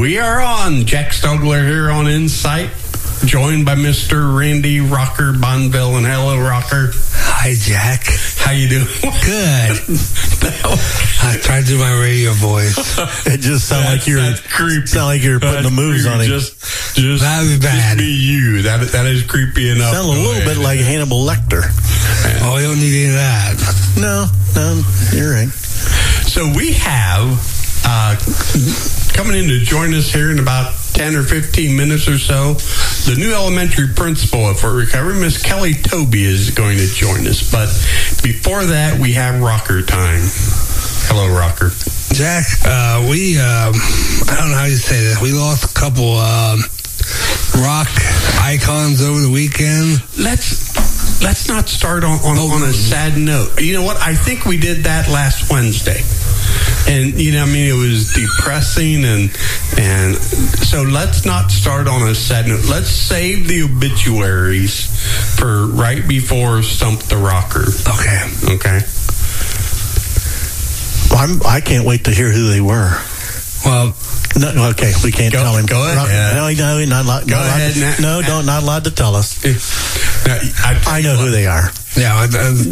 We are on. Jack Stogler here on Insight, joined by Mr. Randy Rocker Bonville. And hello, Rocker. Hi, Jack. How you doing? Good. I tried to do my radio voice. It just sounded like you're putting the moves on it. Just that'd be bad. Just be you. That is creepy enough. Sound a little bit like Hannibal Lecter. Oh, you don't need any of that. No, you're right. So we have coming in to join us here in about 10 or 15 minutes or so, the new elementary principal at Fort Recovery, Miss Kelly Toby, is going to join us. But before that, we have Rocker time. Hello, Rocker. Jack, we, I don't know how you say this. We lost a couple rock icons over the weekend. Let's not start on a sad note. You know what? I think we did that last Wednesday. And, it was depressing, and so let's not start on a sad note. Let's save the obituaries for right before Stump the Rocker. Okay. Well, I can't wait to hear who they were. Well, no, okay, we can't tell him. Go ahead. No, not allowed. Go ahead. Not allowed to tell us. I know who they are. Yeah.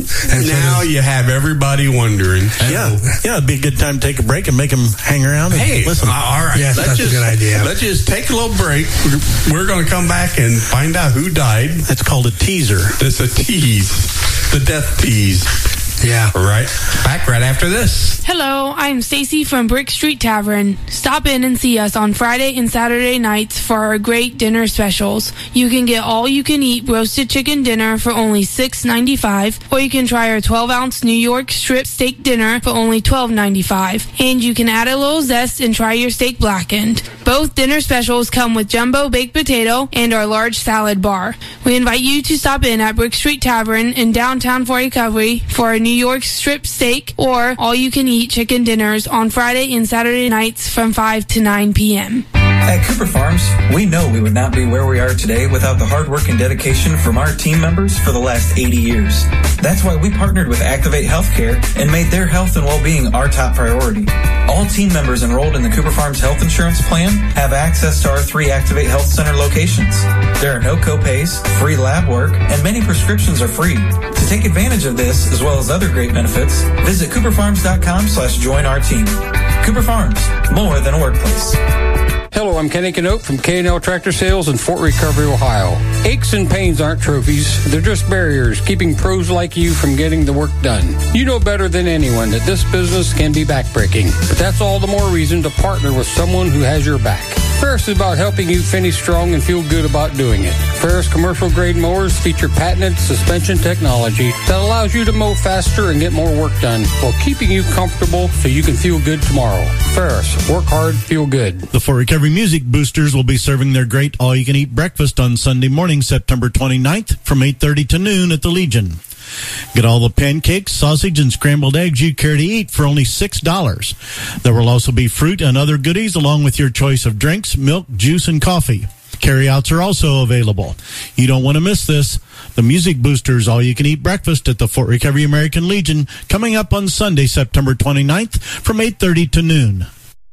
Now you have everybody wondering. Yeah, it'd be a good time to take a break and make them hang around and listen. All right. Yes, that's a good idea. Let's just take a little break. We're going to come back and find out who died. That's called a teaser. It's a tease. The death tease. Yeah. All right. Back right after this. Hello, I'm Stacy from Brick Street Tavern. Stop in and see us on Friday and Saturday nights for our great dinner specials. You can get all-you-can-eat roasted chicken dinner for only $6.95, or you can try our 12-ounce New York strip steak dinner for only $12.95. And you can add a little zest and try your steak blackened. Both dinner specials come with jumbo baked potato and our large salad bar. We invite you to stop in at Brick Street Tavern in downtown Fort Recovery for a New York strip steak or all-you-can-eat chicken dinners on Friday and Saturday nights from 5 to 9 p.m. At Cooper Farms, we know we would not be where we are today without the hard work and dedication from our team members for the last 80 years. That's why we partnered with Activate Healthcare and made their health and well-being our top priority. All team members enrolled in the Cooper Farms Health Insurance Plan have access to our 3 Activate Health Center locations. There are no copays, free lab work, and many prescriptions are free. To take advantage of this, as well as other great benefits, visit cooperfarms.com/join our team. Cooper Farms, more than a workplace. Hello, I'm Kenny Canote from K&L Tractor Sales in Fort Recovery, Ohio. Aches and pains aren't trophies. They're just barriers keeping pros like you from getting the work done. You know better than anyone that this business can be backbreaking, but that's all the more reason to partner with someone who has your back. Ferris is about helping you finish strong and feel good about doing it. Ferris commercial grade mowers feature patented suspension technology that allows you to mow faster and get more work done while keeping you comfortable so you can feel good tomorrow. Ferris, work hard, feel good. The Fort Recovery Music Boosters will be serving their great all-you-can-eat breakfast on Sunday morning, September 29th from 8:30 to noon at the Legion. Get all the pancakes, sausage, and scrambled eggs you care to eat for only $6. There will also be fruit and other goodies along with your choice of drinks, milk, juice, and coffee. Carryouts are also available. You don't want to miss this. The Music Boosters all-you-can-eat breakfast at the Fort Recovery American Legion coming up on Sunday, September 29th from 8:30 to noon.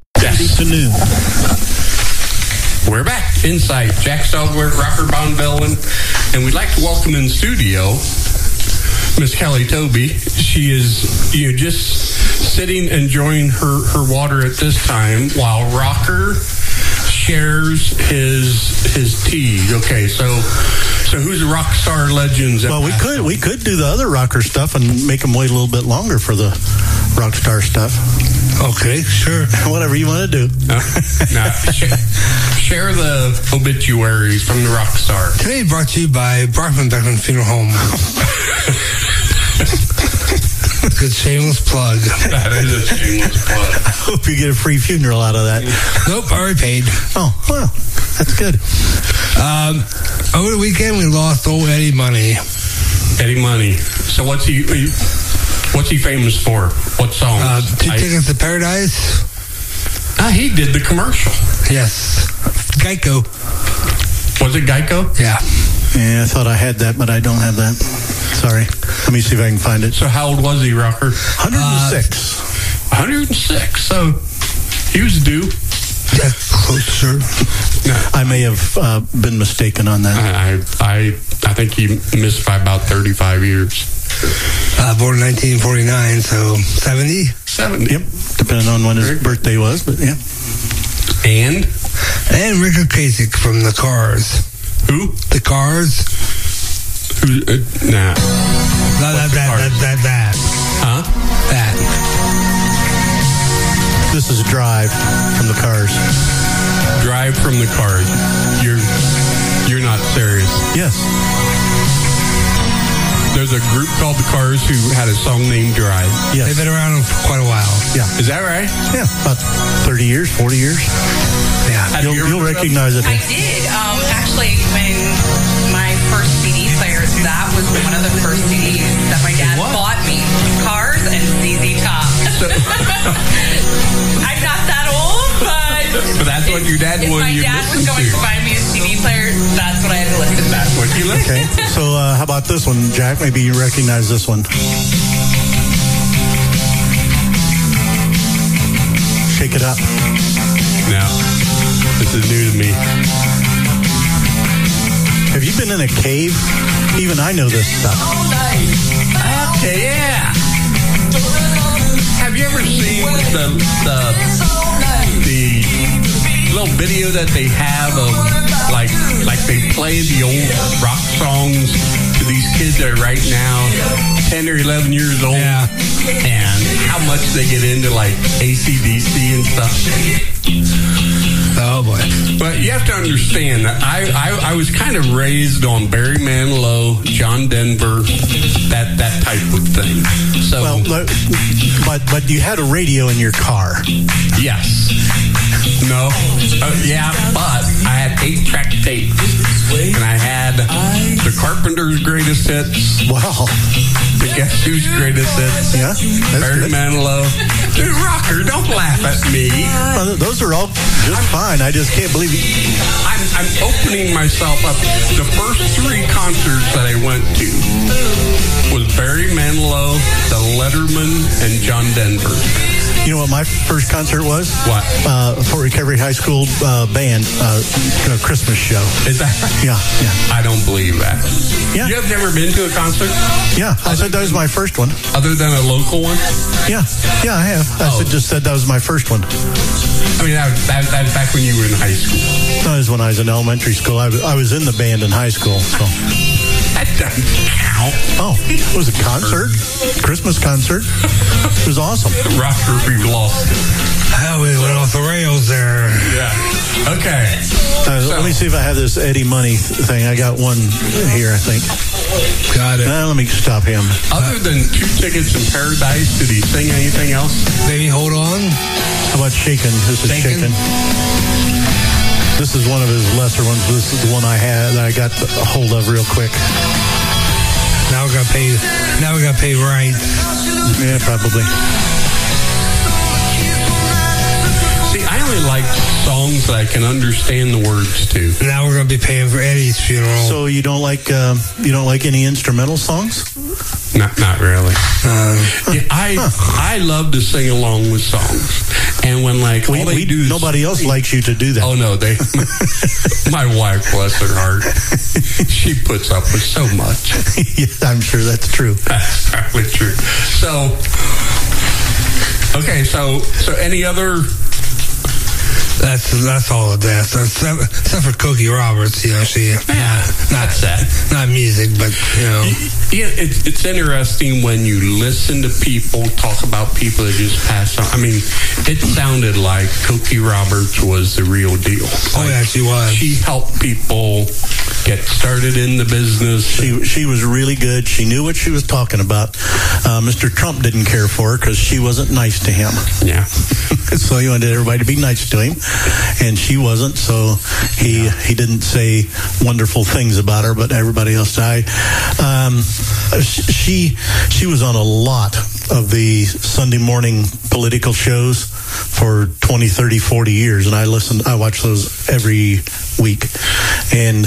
We're back. Inside. Jack Stogler, Rocker Bonville, and we'd like to welcome in studio Miss Kelly Toby. She is just sitting enjoying her water at this time while Rocker shares his tea. Okay, so who's the rock star legends? Well, we could do the other rocker stuff and make them wait a little bit longer for the rock star stuff. Okay, sure. Whatever you want to do. Share the obituaries from the rock star. Today brought to you by Brockman Beckman Funeral Home. Good shameless plug. That is a shameless plug. I hope you get a free funeral out of that. Nope, already paid. Oh, well, that's good. Over the weekend, we lost old Eddie Money. Eddie Money. So what's he famous for? What song? 2 Tickets to Paradise. He did the commercial. Yes. Geico. Was it Geico? Yeah. Yeah, I thought I had that, but I don't have that. Sorry. Let me see if I can find it. So how old was he, Rocker? 106. 106. So he was due. That's close to certain. No, I may have been mistaken on that. I think he missed by about 35 years. Born in 1949, so 70? 70. Yep, depending on when his birthday was, but yeah. And Rick Ocasek from the Cars. who? The Cars? Who? Nah. That. Huh? That. This is Drive from the Cars. Drive from the Cars. You're not serious. Yes. There's a group called the Cars who had a song named Drive. Yes. They've been around for quite a while. Yeah. Is that right? Yeah, about 30 years, 40 years. Yeah. Have you ever You'll heard of recognize it. I did. Actually, when my first CD player, that was one of the first CDs that my dad bought me. Cars and ZZ Top. I'm not that old, But that's what your dad if wanted my you to dad was listen going to. to buy me a CD player, that's what I had to listen to. That's what you listen Okay, so how about this one, Jack? Maybe you recognize this one. Shake It Up. No. This is new to me. Have you been in a cave? Even I know this stuff. Okay, yeah. Have you ever seen the little video that they have of like they play the old rock songs to these kids that are right now 10 or 11 years old? Yeah. And how much they get into like AC/DC and stuff. Oh, boy. But you have to understand that I was kind of raised on Barry Manilow, John Denver, that type of thing. So, Well, but you had a radio in your car. yes. No. Yeah, but I had 8-track tapes. And I had the Carpenters' greatest hits. Wow. The Guess Who's greatest hits. Yeah, that's Barry good. Manilow. Dude, Rocker, don't laugh at me. Well, those are all just fine. I just can't believe I'm opening myself up. The first 3 concerts that I went to was Barry Manilow, the Letterman, and John Denver. You know what my first concert was? What? Fort Recovery High School band Christmas show. Is that right? Yeah. I don't believe that. Yeah. You have never been to a concert Yeah, I said that was my first one. other than a local one? Yeah, I have. I just said that was my first one. I mean, that was back when you were in high school. That was when I was in elementary school. I was in the band in high school. So. That doesn't count. Oh, it was a concert, Christmas concert. It was awesome. Rocker, we've lost it. Oh, we went off the rails there. Yeah. Okay. Let me see if I have this Eddie Money thing. I got one here, I think. Got it. Let me stop him. Other than 2 Tickets in Paradise, did he sing anything else? Baby, hold on. How about Shakin'? This is Shakin'? Shakin'. This is one of his lesser ones. This is the one I had that I got a hold of real quick. Now we got to pay. Now we got to pay right. Yeah, probably. See, I only like songs that I can understand the words to. Now we're going to be paying for Eddie's funeral. So you don't like any instrumental songs? Not really. Yeah, I love to sing along with songs, and when all they do is nobody else likes you to do that. Oh no, they. My wife, bless her heart, she puts up with so much. Yeah, I'm sure that's true. That's probably true. So, okay, so any other? That's all of that. Except for Cookie Roberts, she Not sad. not music, but Yeah, it's interesting when you listen to people talk about people that just passed on. I mean, it sounded like Cookie Roberts was the real deal. Oh, yeah, she was. She helped people get started in the business. She was really good. She knew what she was talking about. Mr. Trump didn't care for her because she wasn't nice to him. Yeah. So he wanted everybody to be nice to him, and she wasn't. So he didn't say wonderful things about her, but everybody else died. She was on a lot of the Sunday morning political shows for 20, 30, 40 years, and I watched those every week. And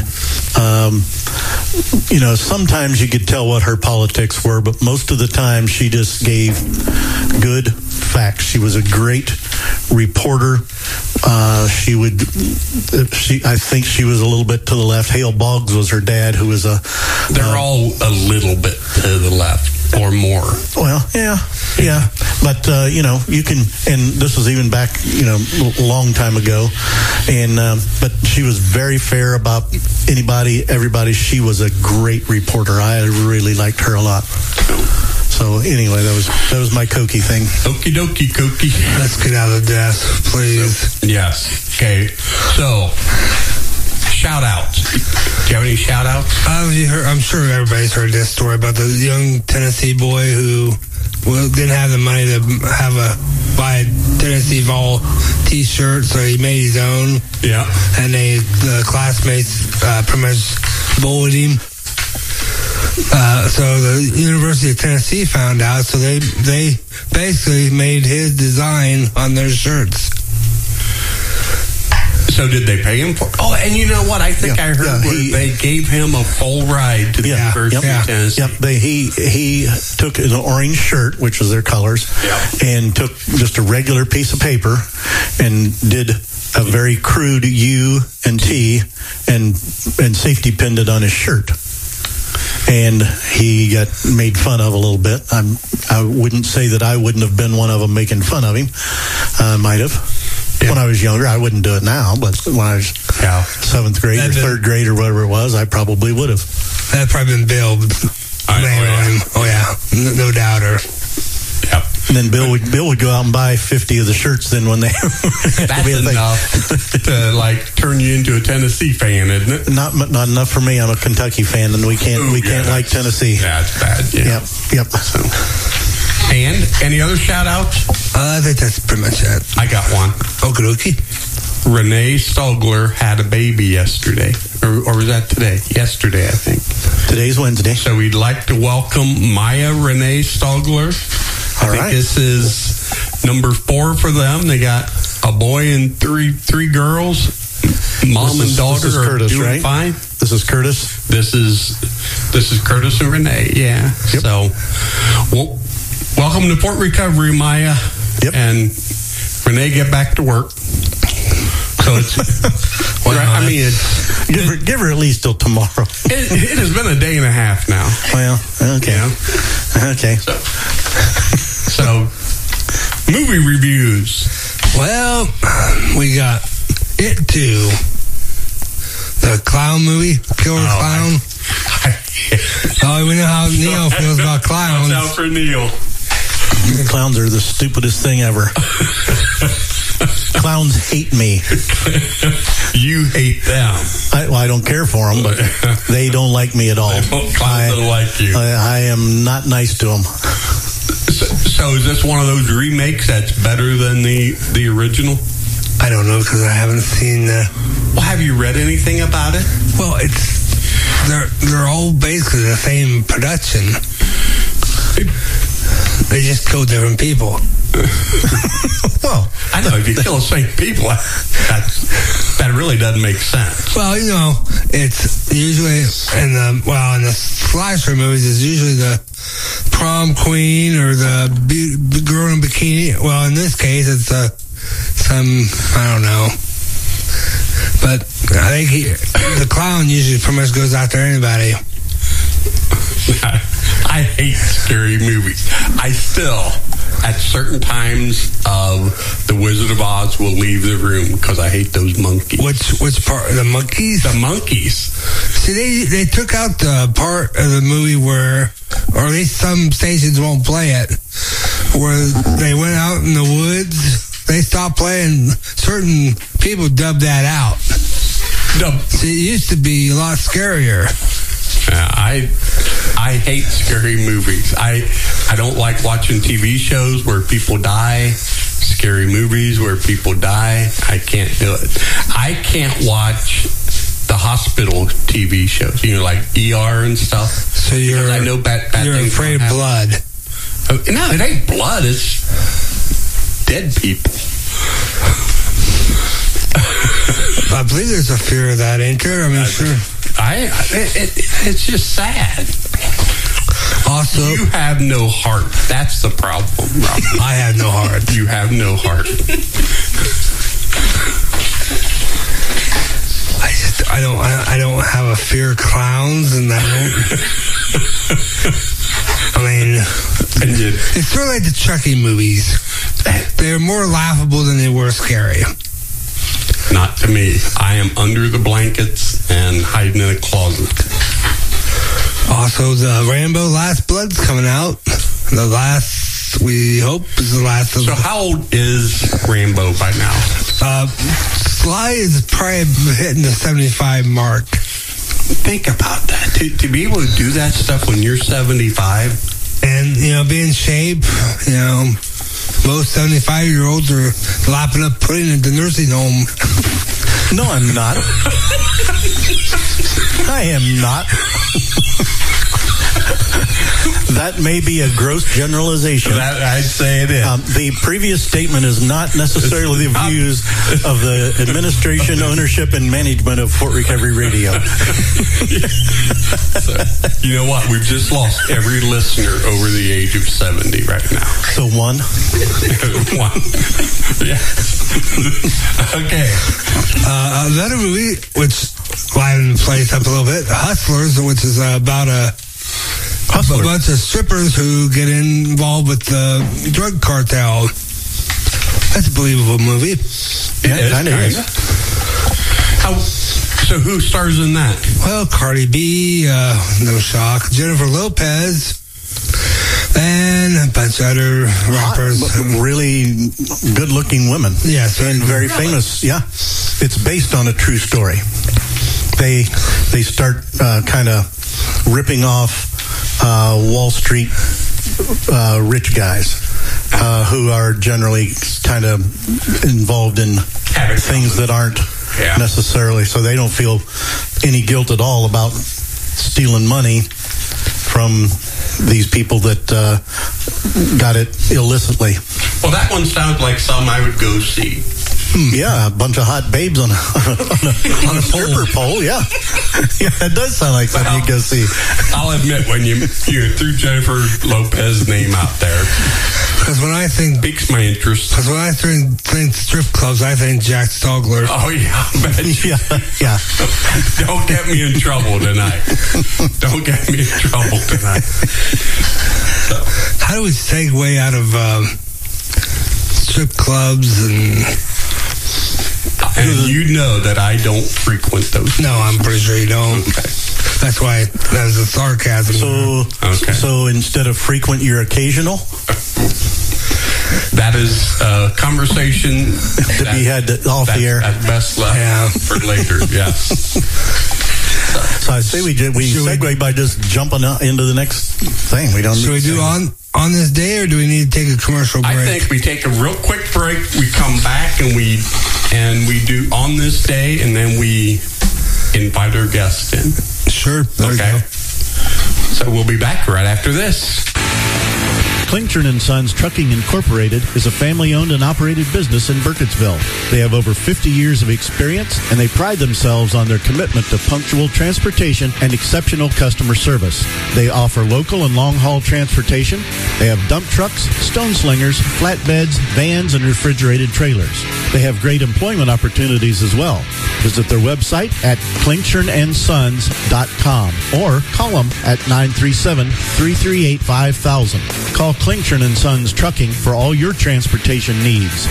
sometimes you could tell what her politics were, but most of the time she just gave good facts. She was a great reporter, I think she was a little bit to the left. Hale Boggs was her dad, who was They're all a little bit to the left or more. Well, yeah. But, you can, and this was even back, a long time ago. And, but she was very fair about everybody. She was a great reporter. I really liked her a lot. So anyway, that was my Cokie thing. Okie dokie, Cokie. Let's get out of the desk, please. Yes. Okay. So, shout outs. Do you have any shout outs? I'm sure everybody's heard this story about the young Tennessee boy who didn't have the money to buy a Tennessee Vol t-shirt, so he made his own. Yeah. And the classmates pretty much bullied him. So the University of Tennessee found out, so they basically made his design on their shirts. So did they pay him for it? Oh, and you know what? I think I heard they gave him a full ride to the University of Tennessee. Yep. He took an orange shirt, which was their colors, and took just a regular piece of paper and did a very crude U and T and safety pinned it on his shirt. And he got made fun of a little bit. I wouldn't say that I wouldn't have been one of them making fun of him. I might have. When I was younger, I wouldn't do it now, but when I was 7th grade or 3rd grade or whatever it was, I probably would have. That'd probably been Bill. Oh, yeah. No doubter. Yep. And then Bill would go out and buy 50 of the shirts then when they... That's enough to, turn you into a Tennessee fan, isn't it? Not enough for me. I'm a Kentucky fan, and we can't like Tennessee. That's bad, yeah. Yep. So. And any other shout-outs? I think that's pretty much it. I got one. Okie. Renee Stogler had a baby yesterday. Or was that today? Yesterday, I think. Today's Wednesday. So we'd like to welcome Maya Renee Stogler. I think this is number 4 for them. They got a boy and three girls. Mom and daughter are Curtis, doing fine. This is Curtis. This is Curtis and Renee. Yeah. Yep. So, welcome to Port Recovery, Maya. Yep. And Renee, get back to work. So it's. Give her at least till tomorrow. It has been a day and a half now. Well, okay. Okay. So, movie reviews. Well, we got It 2, the clown movie, Killer Clown. We know how Neil feels about clowns. Watch out for Neil. Clowns are the stupidest thing ever. Clowns hate me. You hate them. I don't care for them, but they don't like me at all. Clowns don't like you. I am not nice to them. So is this one of those remakes that's better than the original? I don't know because I haven't seen the... Well, have you read anything about it? Well, they're all basically the same production. They just kill different people. Well, I know if you kill the same people, that really doesn't make sense. Well, it's usually in the slasher movies, it's usually the prom queen or the girl in bikini. Well, in this case, it's I don't know. But I think the clown usually pretty much goes after anybody. I hate scary movies. I still, at certain times of The Wizard of Oz, will leave the room because I hate those monkeys. Which part? The monkeys? The monkeys. See, they took out the part of the movie where, or at least some stations won't play it, where they went out in the woods. They stopped playing. Certain people dubbed that out. See, it used to be a lot scarier. I hate scary movies. I don't like watching TV shows where people die. Scary movies where people die. I can't do it. I can't watch the hospital TV shows. Like ER and stuff. So I know bad you're afraid of blood. No, it ain't blood. It's dead people. I believe there's a fear of that, ain't there? I mean, sure. It's just sad. Also, you have no heart. That's the problem, Rob. I have no heart. You have no heart. fear clowns and that. I mean, it's sort of like the Chucky movies. They're more laughable than they were scary. Not to me. I am under the blankets and hiding in a closet. Also, the Rambo Last Blood's coming out. The last, we hope, is the last of. So how old is Rambo by now? Sly is probably hitting the 75 mark. Think about that. To be able to do that stuff when you're 75. And, be in shape, most 75-year-olds are lapping up pudding at the nursing home. No, I'm not. I am not. That may be a gross generalization. I'd say it is. The previous statement is not necessarily the views of the administration, ownership, and management of Fort Recovery Radio. So, you know what? We've just lost every listener over the age of 70 right now. So one? One. Yeah. Okay. Another movie, which livened the place up a little bit, Hustlers, which is about a bunch of strippers who get involved with the drug cartel. That's a believable movie. Yeah, it kind of is. So who stars in that? Well, Cardi B, no shock, Jennifer Lopez, and a bunch of other rappers. Really good-looking women. Yes. And very famous. Yeah. It's based on a true story. They start kind of ripping off Wall Street rich guys who are generally kind of involved in things that aren't necessarily, so they don't feel any guilt at all about stealing money from these people that got it illicitly. Well, that one sounds like some I would go see. Yeah, a bunch of hot babes on a stripper pole. Yeah, it does sound like something you go see. I'll admit when you threw Jennifer Lopez's name out there, because when I think piques my interest. Because when I think strip clubs, I think Jack Stogler. Oh yeah, yeah. Don't get me in trouble tonight. Don't get me in trouble tonight. So. How do we segue out of strip clubs and you know that I don't frequent those. No, I'm pretty sure you don't. Okay. That's why that was a sarcasm. So instead of frequent, you're occasional? That is a conversation to be had off the air. At best left for later, yes. So I say we segue by just jumping into the next thing. Should we do on this day, or do we need to take a commercial break? I think we take a real quick break. We come back and we do on this day, and then we invite our guests in. Sure. Okay. So we'll be back right after this. Klingshirn & Sons Trucking Incorporated is a family-owned and operated business in Burkittsville. They have over 50 years of experience, and they pride themselves on their commitment to punctual transportation and exceptional customer service. They offer local and long-haul transportation. They have dump trucks, stone slingers, flatbeds, vans, and refrigerated trailers. They have great employment opportunities as well. Visit their website at klingshirnandsons.com or call them at 937-338-5000. Call Klingshirn & Sons Trucking for all your transportation needs.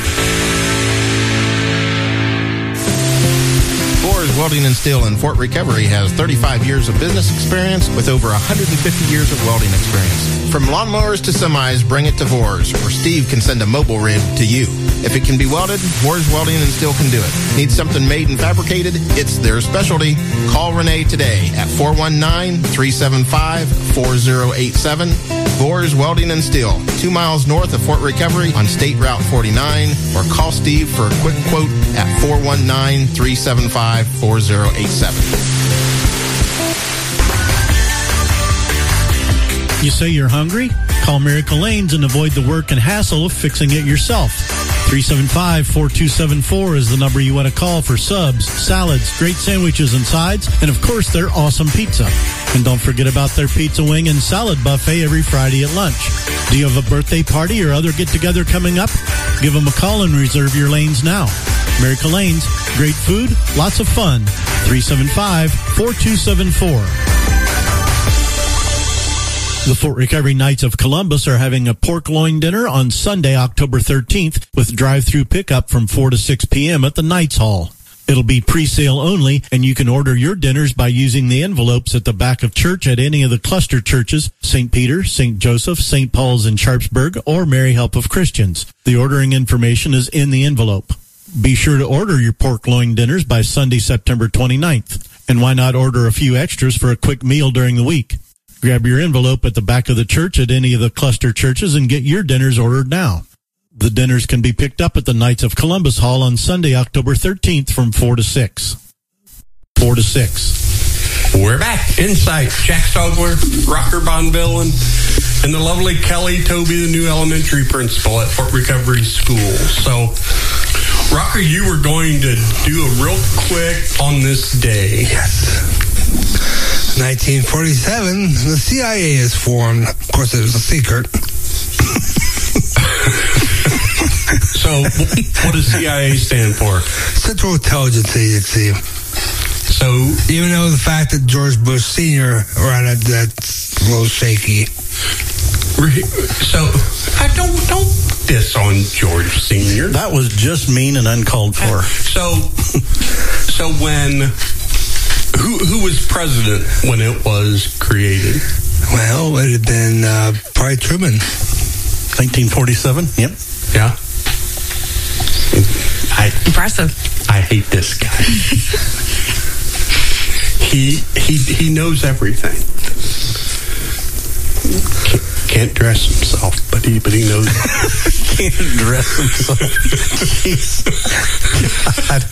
Boers Welding and Steel in Fort Recovery has 35 years of business experience with over 150 years of welding experience. From lawnmowers to semis, bring it to Boers, or Steve can send a mobile rig to you. If it can be welded, Boers Welding and Steel can do it. Need something made and fabricated? It's their specialty. Call Renee today at 419-375-4087. Boers Welding and Steel, 2 miles north of Fort Recovery on State Route 49, or call Steve for a quick quote at 419-375-4087. You say you're hungry? Call Miracle Lanes and avoid the work and hassle of fixing it yourself. 375-4274 is the number you want to call for subs, salads, great sandwiches and sides, and of course their awesome pizza. And don't forget about their pizza wing and salad buffet every Friday at lunch. Do you have a birthday party or other get-together coming up? Give them a call and reserve your lanes now. Miracle Lanes, great food, lots of fun. 375-4274. The Fort Recovery Knights of Columbus are having a pork loin dinner on Sunday, October 13th, with drive-through pickup from 4 to 6 p.m. at the Knights Hall. It'll be pre-sale only, and you can order your dinners by using the envelopes at the back of church at any of the cluster churches, St. Peter, St. Joseph, St. Paul's in Sharpsburg, or Mary Help of Christians. The ordering information is in the envelope. Be sure to order your pork loin dinners by Sunday, September 29th. And why not order a few extras for a quick meal during the week? Grab your envelope at the back of the church at any of the cluster churches and get your dinners ordered now. The dinners can be picked up at the Knights of Columbus Hall on Sunday, October 13th from 4 to 6. 4 to 6. We're back. Insight. Jack Stogler, Rocker Bonville, and the lovely Kelly Toby, the new elementary principal at Fort Recovery School. So, Rocker, you were going to do a real quick on this day. Yes. 1947, the CIA is formed. Of course, it was a secret. So, what does CIA stand for? Central Intelligence Agency. So, even though the fact that George Bush Sr. ran it, that's a little shaky. So, I don't diss on George Sr. That was just mean and uncalled for. So when who was president when it was created? Well, it had been probably Truman. 1947. Yep. Yeah. Impressive. I hate this guy. He knows everything. Can't dress himself, but he knows. Can't dress himself. Jeez. God.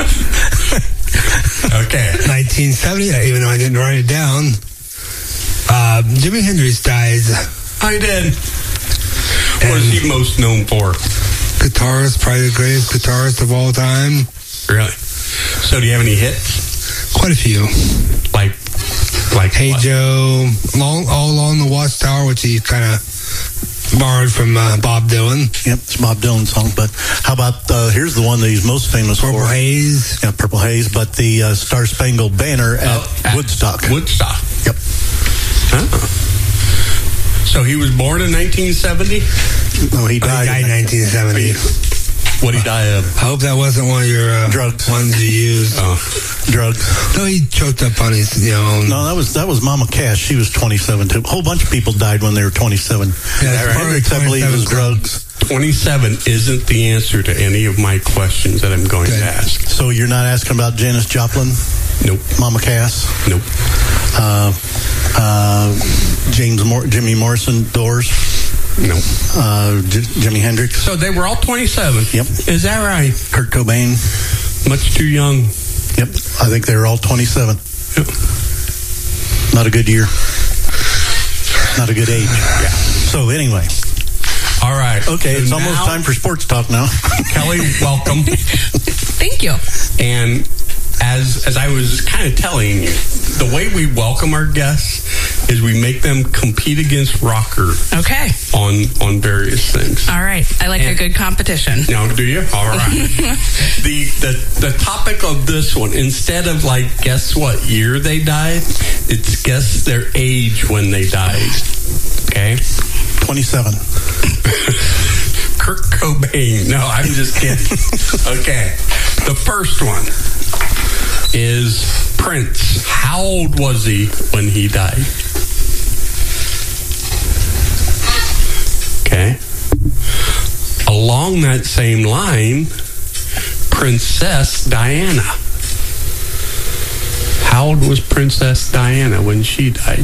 Okay. 1970. Even though I didn't write it down, Jimi Hendrix died. I did. What is he most known for? Guitarist, probably the greatest guitarist of all time. Really? So, do you have any hits? Quite a few. Like Hey what? Joe, All Along the Watchtower, which he kind of borrowed from Bob Dylan. Yep, it's a Bob Dylan song. But how about here's the one that he's most famous Purple for? Haze. Yeah, Purple Haze. But the Star Spangled Banner at Woodstock. Woodstock. Yep. Huh. So he was born in 1970? No, he died in 1970. What did he die of? I hope that wasn't one of your drugs. ones you used. Drugs. No, he choked up on his, No, that was Mama Cass. She was 27 too. A whole bunch of people died when they were 27. Yeah, Hendrix, I believe, was drugs. 27 isn't the answer to any of my questions that I'm going to ask. So you're not asking about Janis Joplin? Nope. Mama Cass? Nope. Jimmy Morrison, Doors? No. Jimi Hendrix? So they were all 27? Yep. Is that right? Kurt Cobain? Much too young. Yep. I think they were all 27. Yep. Not a good year. Not a good age. Yeah. So anyway. All right. Okay, so it's almost now, time for sports talk now. Kelly, welcome. Thank you. And as I was kind of telling you, the way we welcome our guests is we make them compete against Rocker. Okay. On various things. All right. I like a good competition. No, do you? All right. The topic of this one, instead of guess what year they died, it's guess their age when they died. Okay? 27. Kurt Cobain. No, I'm just kidding. Okay. The first one is Prince. How old was he when he died? Okay. Along that same line, Princess Diana. How old was Princess Diana when she died?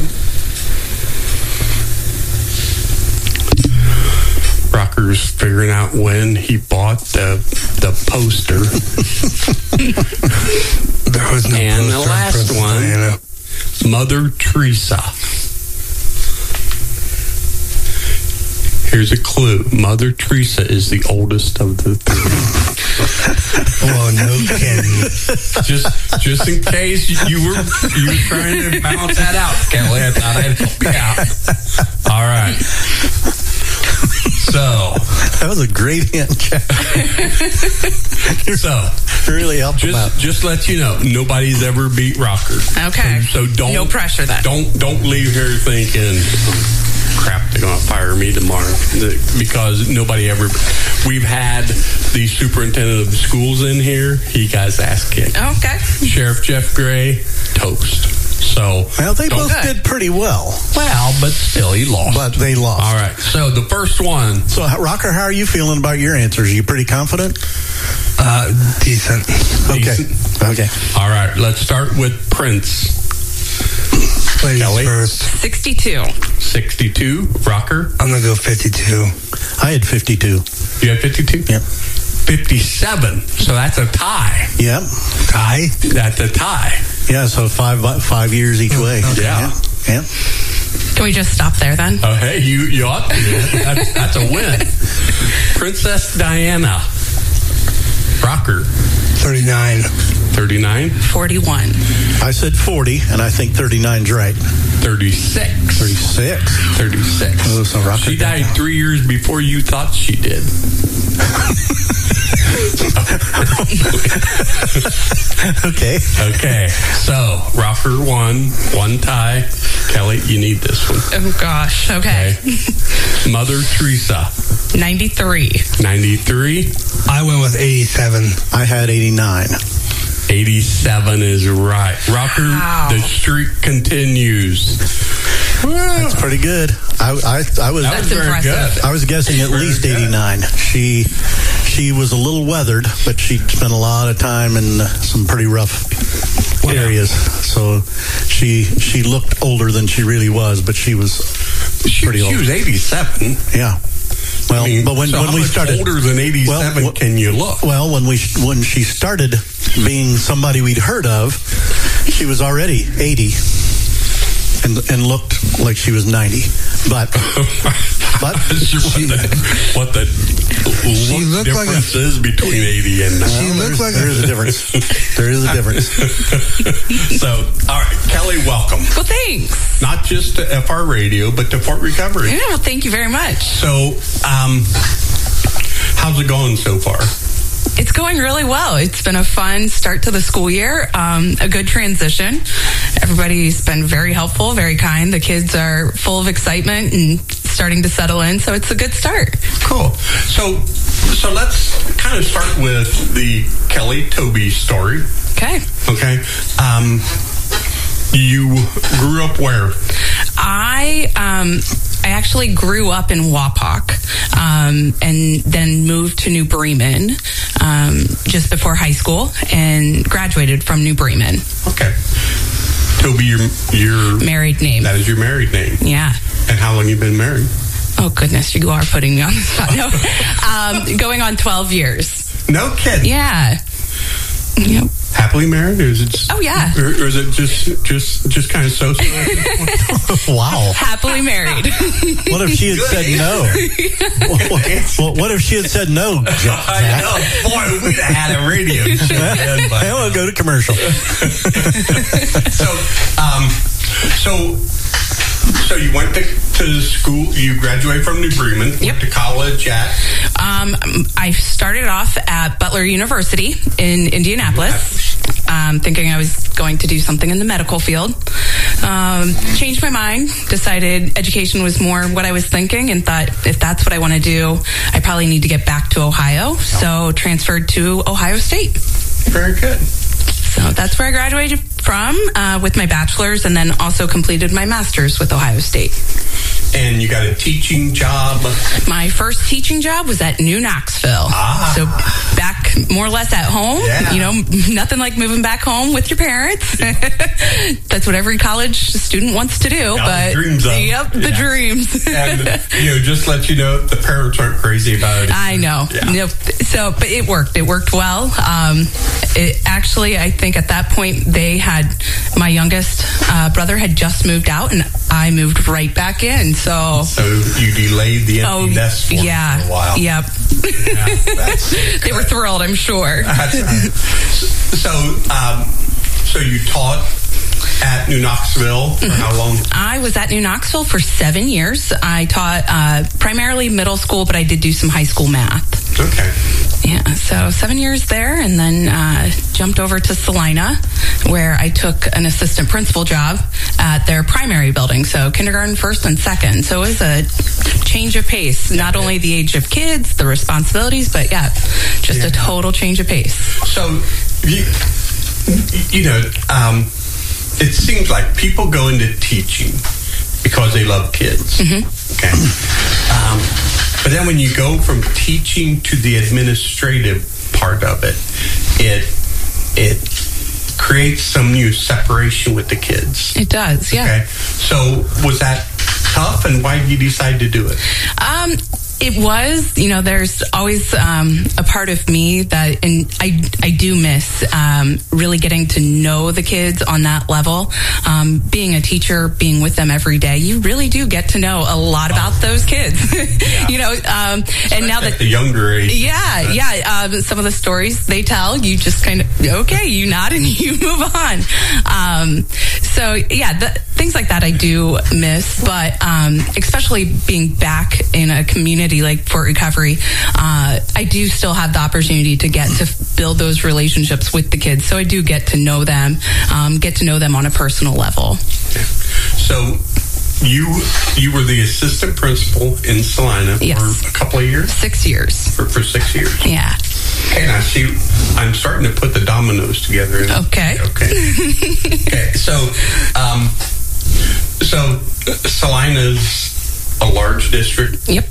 Rocker's figuring out when he bought the poster. There was no and poster the last one, Diana. Mother Teresa. Here's a clue. Mother Teresa is the oldest of the three. Oh, no kidding. Just in case you were trying to balance that out, Kelly, I thought I'd help you out. All right. So that was a great hint, Jack. So really helped him out. Just let you know, nobody's ever beat Rocker. Okay. So don't. No pressure then. Don't leave here thinking, crap, they're going to fire me tomorrow. Because nobody ever. We've had the superintendent of the schools in here. He got his ass kicked. Okay. Sheriff Jeff Gray, toast. So, well, they both did pretty well. Well, but still, he lost. But they lost. All right. So the first one. So, Rocker, how are you feeling about your answers? Are you pretty confident? Decent. Okay. All right. Let's start with Prince. Ladies first. 62. 62. Rocker. I'm gonna go 52. I had 52. You had 52? Yep. 57. So that's a tie. Yep. Tie? That's a tie. Yeah, so 5 years each way. Okay. Yeah. Can we just stop there then? Oh, hey, you ought to. That's a win. Princess Diana. Rocker. 39. 39. 41. I said 40, and I think 39's right. 36. 36. Oh, so Rocker. She died 3 years before you thought she did. Okay. So Rocker won, one tie. Kelly, you need this one. Oh gosh. Okay. Mother Teresa. 93. 93. I went with 87. I had 89. 87 is right. Rocker, the streak continues. That's pretty good. I was That's very impressive. good. I was guessing at least 89. She was a little weathered, but she spent a lot of time in some pretty rough areas. So she looked older than she really was, but she was pretty old. She was 87. Yeah. Well, I mean, but when how we much started older than 87 can you look? Well, when she started being somebody we'd heard of, she was already 80 and looked like she was 90. But what the look difference is between 80 and 90. She looked like there is a difference. There is a difference. So, all right, Kelly, welcome. Well, thanks. Not just to FR Radio, but to Fort Recovery. Yeah, well, thank you very much. So, how's it going so far? It's going really well. It's been a fun start to the school year, a good transition. Everybody's been very helpful, very kind. The kids are full of excitement and starting to settle in, so it's a good start. Cool. So let's kind of start with the Kelly Toby story. Okay. You grew up where? I actually grew up in Wapak, and then moved to New Bremen just before high school, and graduated from New Bremen. Okay. Toby, your married name. That is your married name. Yeah. And how long you been married? Oh goodness, you are putting me on the spot. No, going on 12 years. No kidding. Yeah. Yep. Happily married, or is it? Oh yeah. Or is it just kind of so? Wow. Happily married. What if she had said no? What if she had said no? Jack? I know. Boy, we'd have had a radio show. I want to go to commercial. So you went to school. You graduated from New Bremen. Yep. Went to college at. I started off at Butler University in Indianapolis, thinking I was going to do something in the medical field. Changed my mind, decided education was more what I was thinking, and thought if that's what I want to do, I probably need to get back to Ohio. So transferred to Ohio State. Very good. So that's where I graduated from with my bachelor's, and then also completed my master's with Ohio State. And you got a teaching job? My first teaching job was at New Knoxville. So back more or less at home. Yeah. You know, nothing like moving back home with your parents. That's what every college student wants to do. But dreams of. Yep, the dreams. And just let you know, the parents aren't crazy about it. I know. Yeah. Yep. So, but it worked. It worked well. It actually, I think at that point they had my youngest brother had just moved out, and I moved right back in. So you delayed the empty nest for yeah, a while. Yep. Yeah, they were thrilled, I'm sure. So you taught at New Knoxville for how long? I was at New Knoxville for 7 years. I taught primarily middle school, but I did do some high school math. Okay. Yeah, so 7 years there, and then jumped over to Salina, where I took an assistant principal job at their primary building, so kindergarten, first, and second. So it was a change of pace, not only the age of kids, the responsibilities, but just a total change of pace. So, it seems like people go into teaching because they love kids. Okay. But then when you go from teaching to the administrative part of it, it creates some new separation with the kids. It does, yeah. Okay. So was that tough, and why did you decide to do it? It was, there's always a part of me that, and I do miss really getting to know the kids on that level. Being a teacher, being with them every day, you really do get to know a lot about those kids. And now that the younger age, some of the stories they tell, you just kind of you nod and you move on. Things like that I do miss, but especially being back in a community like Fort Recovery, I do still have the opportunity to get to build those relationships with the kids. So I do get to know them on a personal level. So you were the assistant principal in Salina for a couple of years? 6 years. For 6 years. Yeah. Okay, now see, I'm starting to put the dominoes together. Okay. Okay. So Salina's a large district. Yep.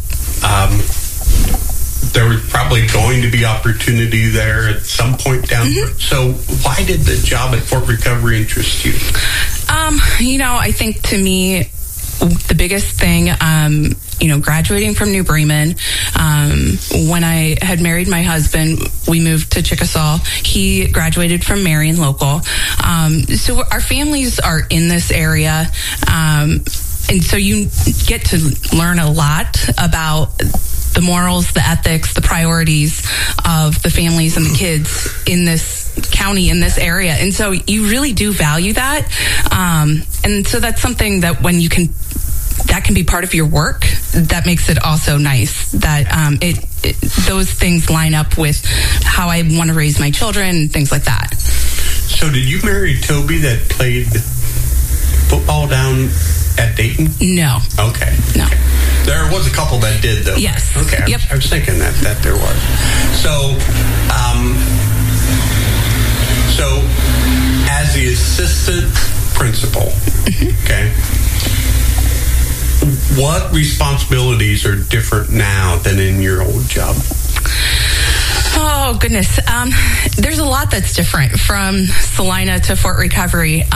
There was probably going to be opportunity there at some point down the road. So why did the job at Fort Recovery interest you? I think to me, the biggest thing, graduating from New Bremen, when I had married my husband, we moved to Chickasaw. He graduated from Marion Local. So our families are in this area. And so you get to learn a lot about the morals, the ethics, the priorities of the families and the kids in this county, in this area. And so you really do value that. And so that's something that that can be part of your work. That makes it also nice that those things line up with how I want to raise my children and things like that. So did you marry Toby that played football down at Dayton? No. Okay. No. Okay. There was a couple that did, though. Yes. Okay. I was thinking that there was. So, as the assistant principal, okay, what responsibilities are different now than in your old job? Oh, goodness. There's a lot that's different from Salina to Fort Recovery.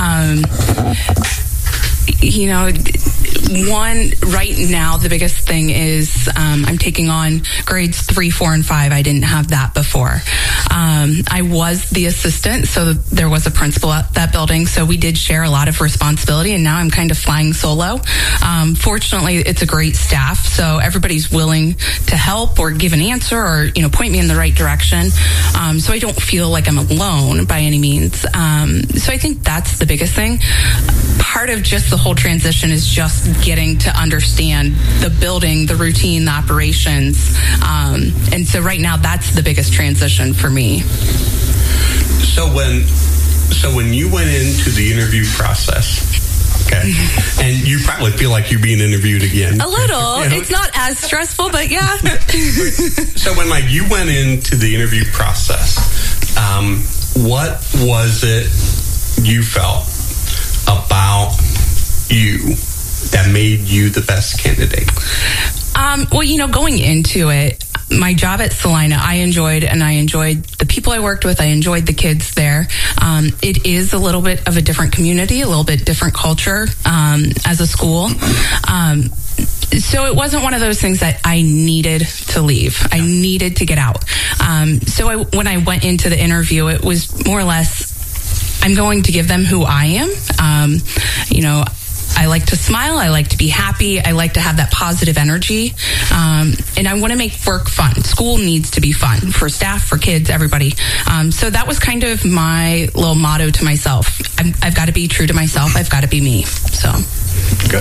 One, right now, the biggest thing is I'm taking on grades 3, 4, and 5. I didn't have that before. I was the assistant, so there was a principal at that building, so we did share a lot of responsibility, and now I'm kind of flying solo. Fortunately, it's a great staff, so everybody's willing to help or give an answer or, point me in the right direction. So I don't feel like I'm alone by any means. So I think that's the biggest thing. Part of just the whole transition is just getting to understand the building, the routine, the operations. And so right now, that's the biggest transition for me. So when you went into the interview process, okay, and you probably feel like you're being interviewed again. A little. It's not as stressful, but yeah. So when you went into the interview process, what was it you felt about you that made you the best candidate? Going into it, my job at Salina, I enjoyed the people I worked with. I enjoyed the kids there. It is a little bit of a different community, a little bit different culture as a school. So it wasn't one of those things that I needed to leave. I needed to get out. When I went into the interview, it was more or less, I'm going to give them who I am. I like to smile. I like to be happy. I like to have that positive energy. And I want to make work fun. School needs to be fun for staff, for kids, everybody. So that was kind of my little motto to myself. I've got to be true to myself. I've got to be me. So good.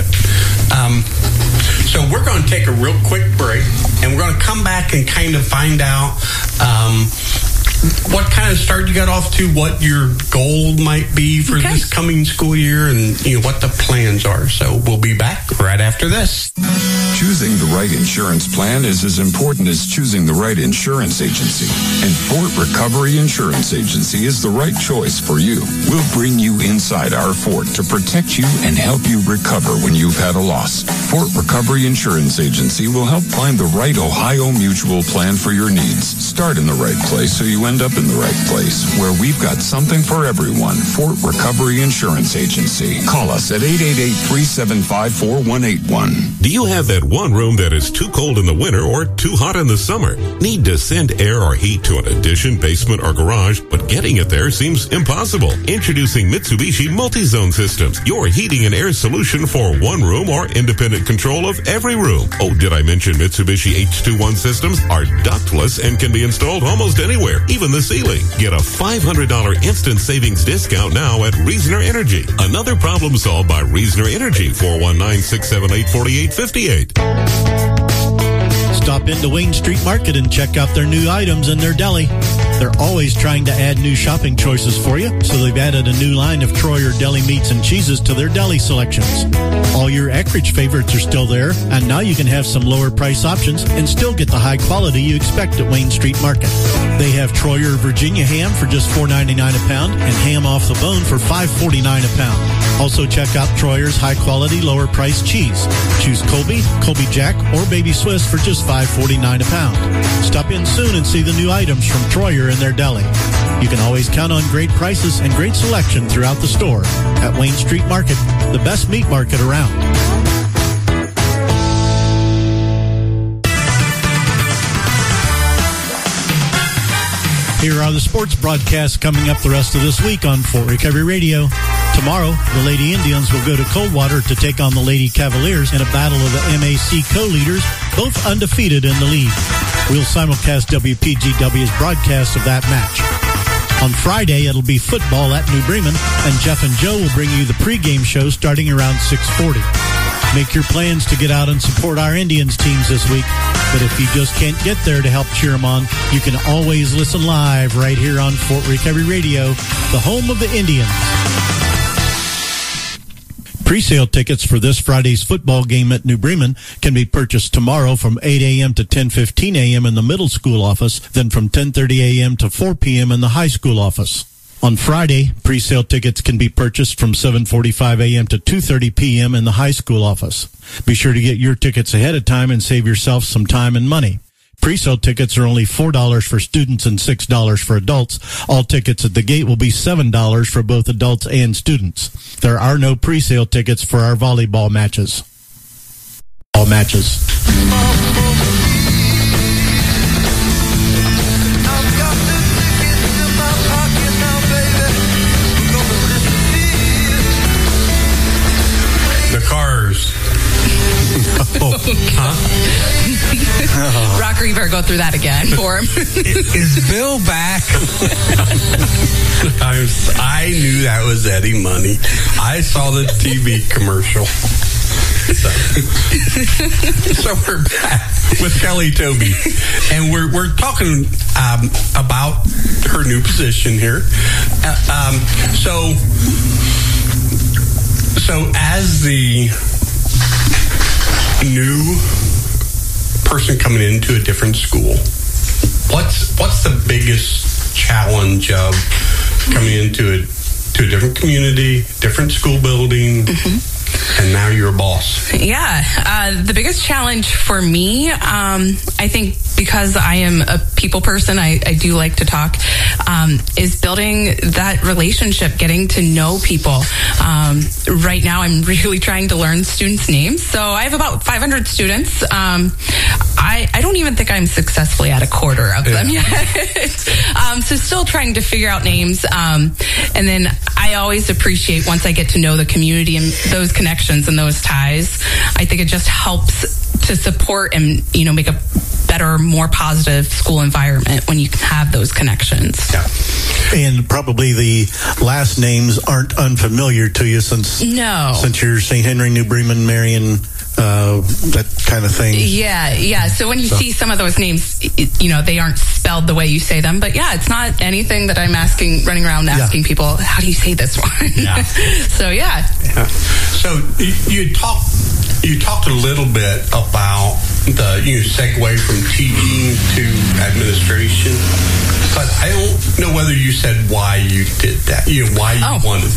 So we're going to take a real quick break, and we're going to come back and kind of find out what kind of start you got off to, what your goal might be for this coming school year, and what the plans are. So we'll be back right after this. Choosing the right insurance plan is as important as choosing the right insurance agency. And Fort Recovery Insurance Agency is the right choice for you. We'll bring you inside our fort to protect you and help you recover when you've had a loss. Fort Recovery Insurance Agency will help find the right Ohio Mutual plan for your needs. Start in the right place so you end up in the right place, where we've got something for everyone. Fort Recovery Insurance Agency. Call us at 888-375-4181. Do you have that one room that is too cold in the winter or too hot in the summer? Need to send air or heat to an addition, basement, or garage, but getting it there seems impossible? Introducing Mitsubishi Multi-Zone Systems, your heating and air solution for one room or independent control of every room. Oh, did I mention Mitsubishi H21 systems are ductless and can be installed almost anywhere, even the ceiling. Get a $500 instant savings discount now at Reasoner Energy. Another problem solved by Reasoner Energy. 419-678-4858. Stop into Wayne Street Market and check out their new items in their deli. They're always trying to add new shopping choices for you, so they've added a new line of Troyer deli meats and cheeses to their deli selections. All your Eckrich favorites are still there, and now you can have some lower price options and still get the high quality you expect at Wayne Street Market. They have Troyer Virginia ham for just $4.99 a pound and ham off the bone for $5.49 a pound. Also check out Troyer's high quality lower price cheese. Choose Colby, Colby Jack, or Baby Swiss for just $5.49 a pound. Stop in soon and see the new items from Troyer in their deli. You can always count on great prices and great selection throughout the store at Wayne Street Market, the best meat market around. Here are the sports broadcasts coming up the rest of this week on Fort Recovery Radio. Tomorrow, the Lady Indians will go to Coldwater to take on the Lady Cavaliers in a battle of the MAC co-leaders, both undefeated in the league. We'll simulcast WPGW's broadcast of that match. On Friday, it'll be football at New Bremen, and Jeff and Joe will bring you the pregame show starting around 6:40. Make your plans to get out and support our Indians teams this week. But if you just can't get there to help cheer them on, you can always listen live right here on Fort Recovery Radio, the home of the Indians. Pre-sale tickets for this Friday's football game at New Bremen can be purchased tomorrow from 8 a.m. to 10:15 a.m. in the middle school office, then from 10:30 a.m. to 4 p.m. in the high school office. On Friday, pre-sale tickets can be purchased from 7:45 a.m. to 2:30 p.m. in the high school office. Be sure to get your tickets ahead of time and save yourself some time and money. Pre-sale tickets are only $4 for students and $6 for adults. All tickets at the gate will be $7 for both adults and students. There are no pre-sale tickets for our volleyball matches. All matches. The Cars. Rocker, you better go through that again for him. Is Bill back? I knew that was Eddie Money. I saw the TV commercial. So we're back with Kelly Toby, and we're talking about her new position here. So as the new person coming into a different school, what's the biggest challenge of coming into a different community, different school building, and now you're a boss? Yeah, the biggest challenge for me, I think because I am a people person, I do like to talk, is building that relationship, getting to know people. Right now, I'm really trying to learn students' names. So I have about 500 students. I don't even think I'm successfully at a quarter of them yet. So still trying to figure out names. And then I always appreciate once I get to know the community and those connections and those ties, I think it just helps to support and, make a better, more positive school environment when you can have those connections. Yeah. And probably the last names aren't unfamiliar to you since you're St. Henry, New Bremen, Marion, that kind of thing. Yeah. So when you see some of those names, they aren't spelled the way you say them. But yeah, it's not anything that I'm running around asking people, how do you say this one? Yeah. So yeah. So you talked a little bit about the segue from teaching to administration, but I don't know whether you said why you did that. Why you wanted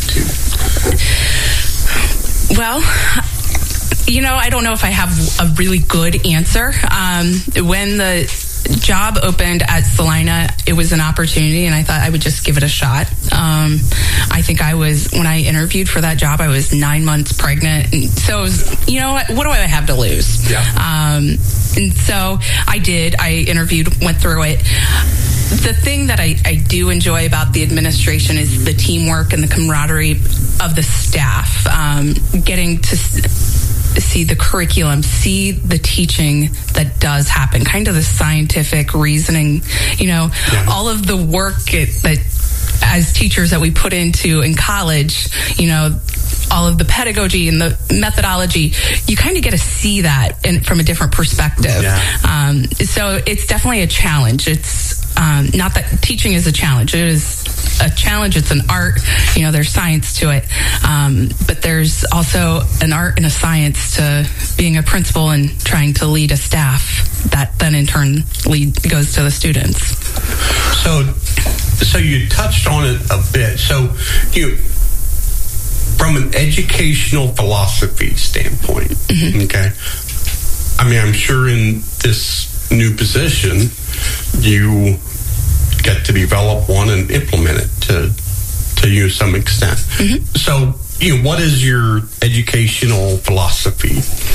to. Well, I don't know if I have a really good answer. When the job opened at Salina, it was an opportunity, and I thought I would just give it a shot. I think when I interviewed for that job, I was 9 months pregnant. And so it was, what do I have to lose? Yeah. And so I did. I interviewed, went through it. The thing that I do enjoy about the administration is the teamwork and the camaraderie of the staff. Getting to see the curriculum, see the teaching that does happen, kind of the scientific reasoning, all of the work that as teachers that we put into in college, all of the pedagogy and the methodology, you kind of get to see that from a different perspective. Yeah. So it's definitely a challenge. It's not that teaching is a challenge. It is a challenge. It's an art. There's science to it. But there's also an art and a science to being a principal and trying to lead a staff that then in turn goes to the students. So you touched on it a bit. So from an educational philosophy standpoint, okay, I mean, I'm sure in this new position, you get to develop one and implement it to some extent. So, what is your educational philosophy?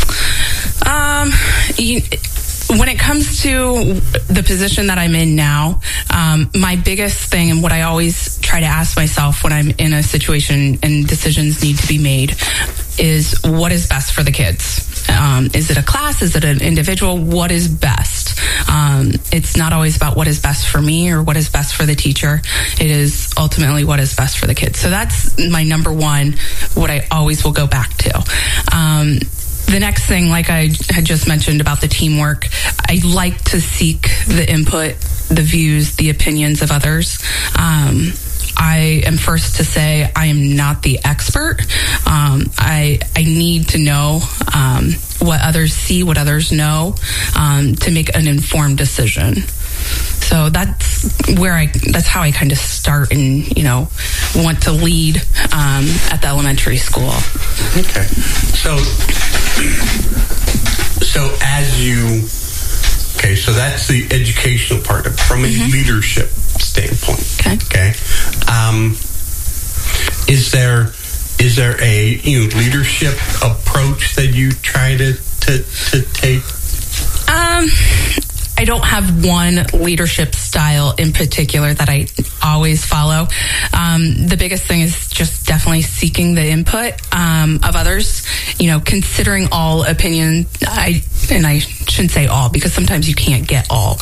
When it comes to the position that I'm in now, my biggest thing and what I always try to ask myself when I'm in a situation and decisions need to be made is what is best for the kids? Is it a class? Is it an individual? What is best? It's not always about what is best for me or what is best for the teacher. It is ultimately what is best for the kids. So that's my number one, what I always will go back to. The next thing, like I had just mentioned about the teamwork, I like to seek the input, the views, the opinions of others. I am first to say I am not the expert. I need to know what others see, what others know, to make an informed decision. So that's how I kind of start and, want to lead at the elementary school. Okay. So that's the educational part of it, from a leadership standpoint. Okay. Is there a leadership approach that you try to take? I don't have one leadership style in particular that I always follow. The biggest thing is just definitely seeking the input of others, considering all opinion. And I shouldn't say all because sometimes you can't get all.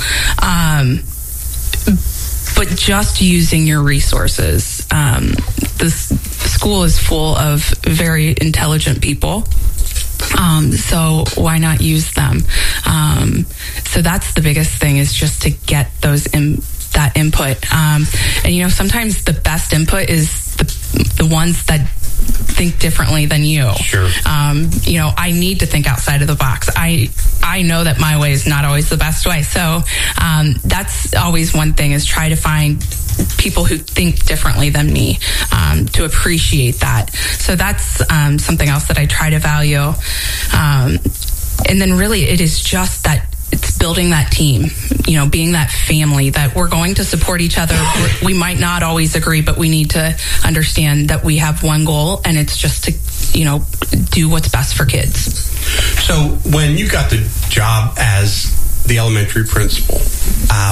But just using your resources. This school is full of very intelligent people. So why not use them? So that's the biggest thing, is just to get that input. And sometimes the best input is the ones that think differently than you. Sure. I need to think outside of the box. I know that my way is not always the best way. So that's always one thing, is try to find people who think differently than me, to appreciate that. So that's something else that I try to value. And then really it is just that it's building that team, being that family, that we're going to support each other. We might not always agree, but we need to understand that we have one goal, and it's just to, do what's best for kids. So when you got the job as the elementary principal,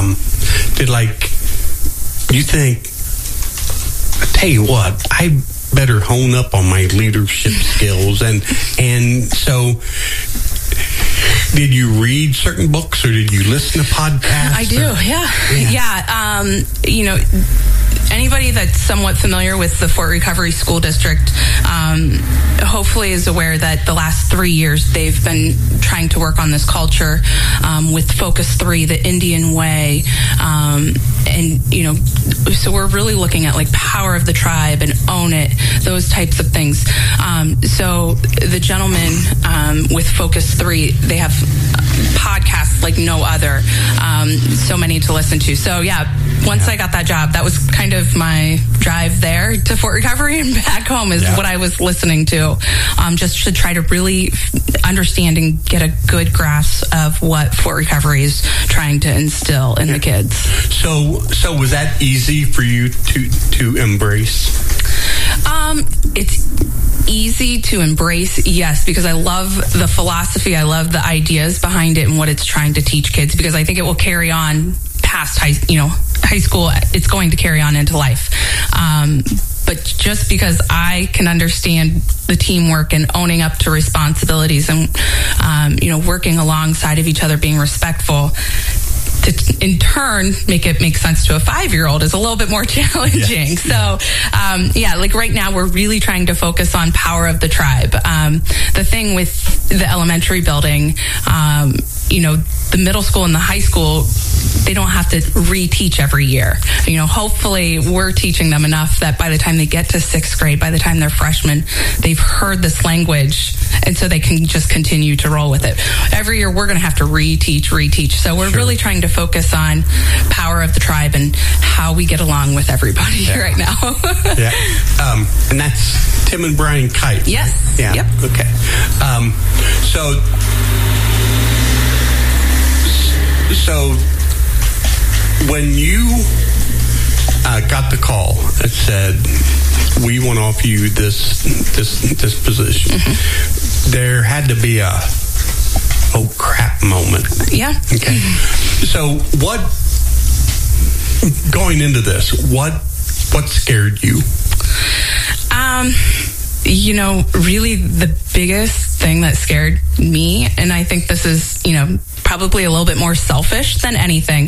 you think, I tell you what, better hone up on my leadership skills. And so, did you read certain books or did you listen to podcasts? I do, yeah. Anybody that's somewhat familiar with the Fort Recovery School District hopefully is aware that the last 3 years they've been trying to work on this culture with Focus 3, the Indian Way, so we're really looking at like power of the tribe and own it, those types of things. So the gentleman with Focus 3, they have podcasts like no other, so many to listen to. So yeah, once I got that job, that was kind of my drive there to Fort Recovery and back home is what I was listening to, just to try to really understand and get a good grasp of what Fort Recovery is trying to instill in the kids. So was that easy for you to embrace? It's easy to embrace, yes, because I love the philosophy, I love the ideas behind it and what it's trying to teach kids, because I think it will carry on past high school. It's going to carry on into life. But just because I can understand the teamwork and owning up to responsibilities and, working alongside of each other, being respectful, to in turn make it make sense to a 5-year-old is a little bit more challenging. So, like right now we're really trying to focus on power of the tribe. The thing with the elementary building, the middle school and the high school, they don't have to reteach every year. Hopefully we're teaching them enough that by the time they get to 6th grade, by the time they're freshmen, they've heard this language, and so they can just continue to roll with it. Every year we're going to have to reteach. So we're really trying to focus on power of the tribe and how we get along with everybody right now. And that's Tim and Brian Kite. Yes. Yeah. Yep. Okay. So when you got the call that said we want to offer you this position, there had to be a oh crap moment. Yeah. Okay. So what going into this? What scared you? Really the biggest thing that scared me, and I think this is, probably a little bit more selfish than anything,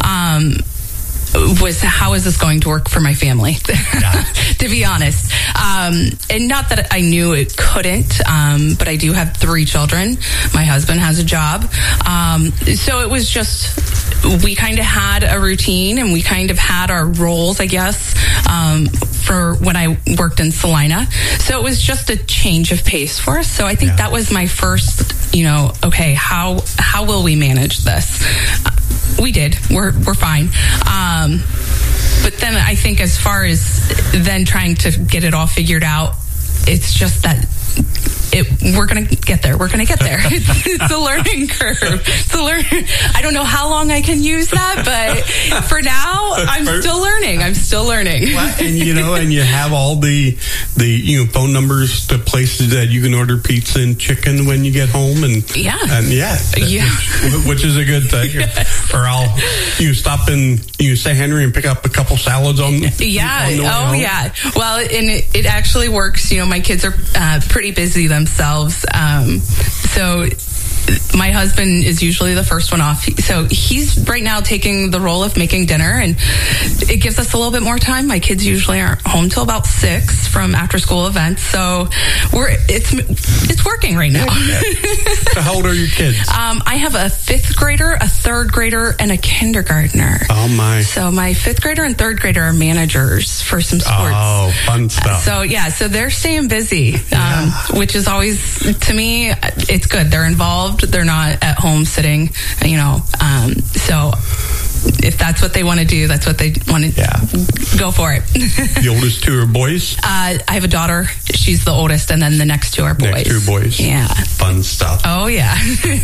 was how is this going to work for my family, to be honest. And not that I knew it couldn't, but I do have 3 children. My husband has a job. So it was just, we kind of had a routine and we kind of had our roles, I guess, for when I worked in Salina. So it was just a change of pace for us. So I think that was my first, okay, how will we manage this? We did. We're fine. But then I think as far as then trying to get it all figured out, it's just that we're going to get there. We're going to get there. It's a learning curve. I don't know how long I can use that, but for now, I'm still learning. Well, and you have all the phone numbers to places that you can order pizza and chicken when you get home, and which is a good thing. Yes. Or I'll stop in St. Henry and pick up a couple salads on. Yeah. On the way home. Yeah. Well, and it actually works. My kids are pretty busy themselves. So my husband is usually the first one off. So he's right now taking the role of making dinner, and it gives us a little bit more time. My kids usually aren't home till about 6 from after school events. So it's working right now. So how old are your kids? I have a 5th grader, a 3rd grader, and a kindergartner. Oh my. So my 5th grader and 3rd grader are managers for some sports. Oh, fun stuff. So they're staying busy, which is always, to me, it's good. They're involved. They're not at home sitting, so if that's what they want to do, that's what they want to go for it. The oldest 2 are boys? I have a daughter. She's the oldest, and then the next 2 are boys. Next 2 boys. Yeah. Fun stuff. Oh, yeah.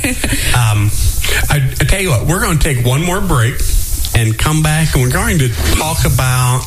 I tell you what, we're going to take one more break and come back, and we're going to talk about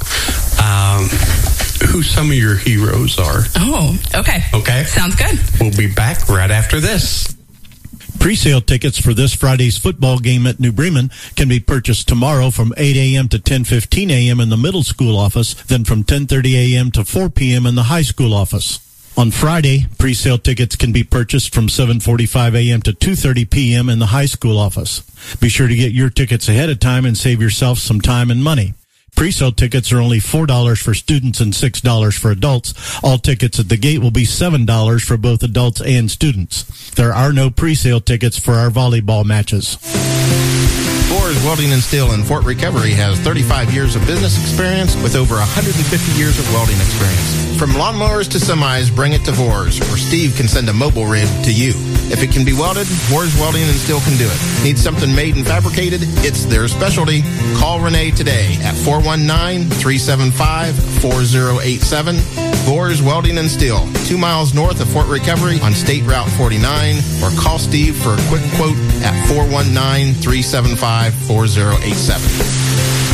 who some of your heroes are. Oh, okay. Okay. Sounds good. We'll be back right after this. Pre-sale tickets for this Friday's football game at New Bremen can be purchased tomorrow from 8 a.m. to 10:15 a.m. in the middle school office, then from 10:30 a.m. to 4 p.m. in the high school office. On Friday, pre-sale tickets can be purchased from 7:45 a.m. to 2:30 p.m. in the high school office. Be sure to get your tickets ahead of time and save yourself some time and money. Pre-sale tickets are only $4 for students and $6 for adults. All tickets at the gate will be $7 for both adults and students. There are no pre-sale tickets for our volleyball matches. Boers Welding and Steel in Fort Recovery has 35 years of business experience with over 150 years of welding experience. From lawnmowers to semis, bring it to Boers, or Steve can send a mobile rig to you. If it can be welded, Boers Welding and Steel can do it. Need something made and fabricated? It's their specialty. Call Renee today at 419-375-4087. Boers Welding and Steel, 2 miles north of Fort Recovery on State Route 49, or call Steve for a quick quote at 419-375-4087.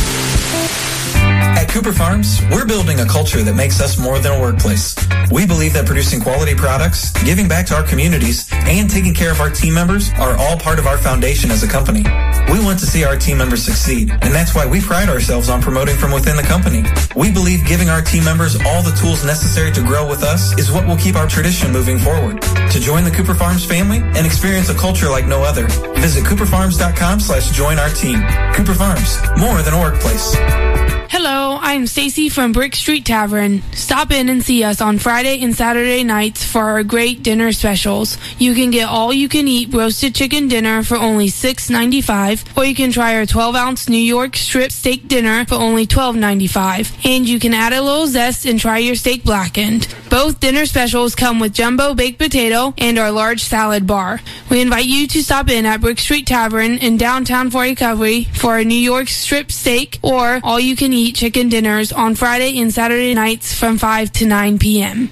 At Cooper Farms, we're building a culture that makes us more than a workplace. We believe that producing quality products, giving back to our communities, and taking care of our team members are all part of our foundation as a company. We want to see our team members succeed, and that's why we pride ourselves on promoting from within the company. We believe giving our team members all the tools necessary to grow with us is what will keep our tradition moving forward. To join the Cooper Farms family and experience a culture like no other, visit cooperfarms.com/join our team. Cooper Farms, more than a workplace. Hello, I'm Stacy from Brick Street Tavern. Stop in and see us on Friday and Saturday nights for our great dinner specials. You can get all-you-can-eat roasted chicken dinner for only $6.95, or you can try our 12-ounce New York strip steak dinner for only $12.95. And you can add a little zest and try your steak blackened. Both dinner specials come with jumbo baked potato and our large salad bar. We invite you to stop in at Brick Street Tavern in downtown Fort Recovery for a New York strip steak or all-you-can-eat chicken dinners on Friday and Saturday nights from 5 to 9 p.m.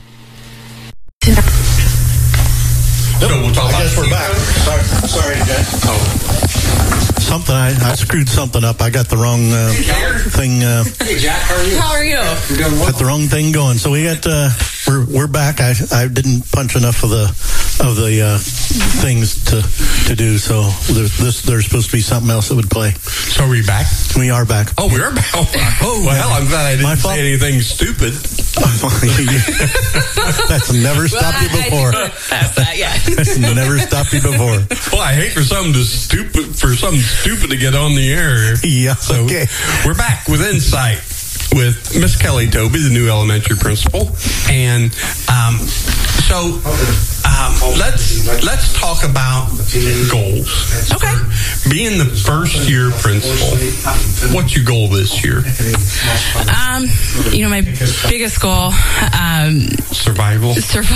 So we'll talk I guess we're back. Sorry, Jack. Oh. Something I screwed something up. I got the wrong thing. Hey, Jack, how are you? How are you? You're doing well. Got the wrong thing going. So we got we're back. I didn't punch enough of the things to do. So there's supposed to be something else that would play. So are we back? We are back. Oh, we are back. Oh, well, I'm glad I didn't say anything stupid. That's never stopped you before. That's never stopped you before. Well, I hate for something stupid to get on the air. Yeah. So okay. We're back with Insight with Miss Kelly Toby, the new elementary principal, and let's talk about goals. Okay. Being the first year principal, what's your goal this year? My biggest goal, survival.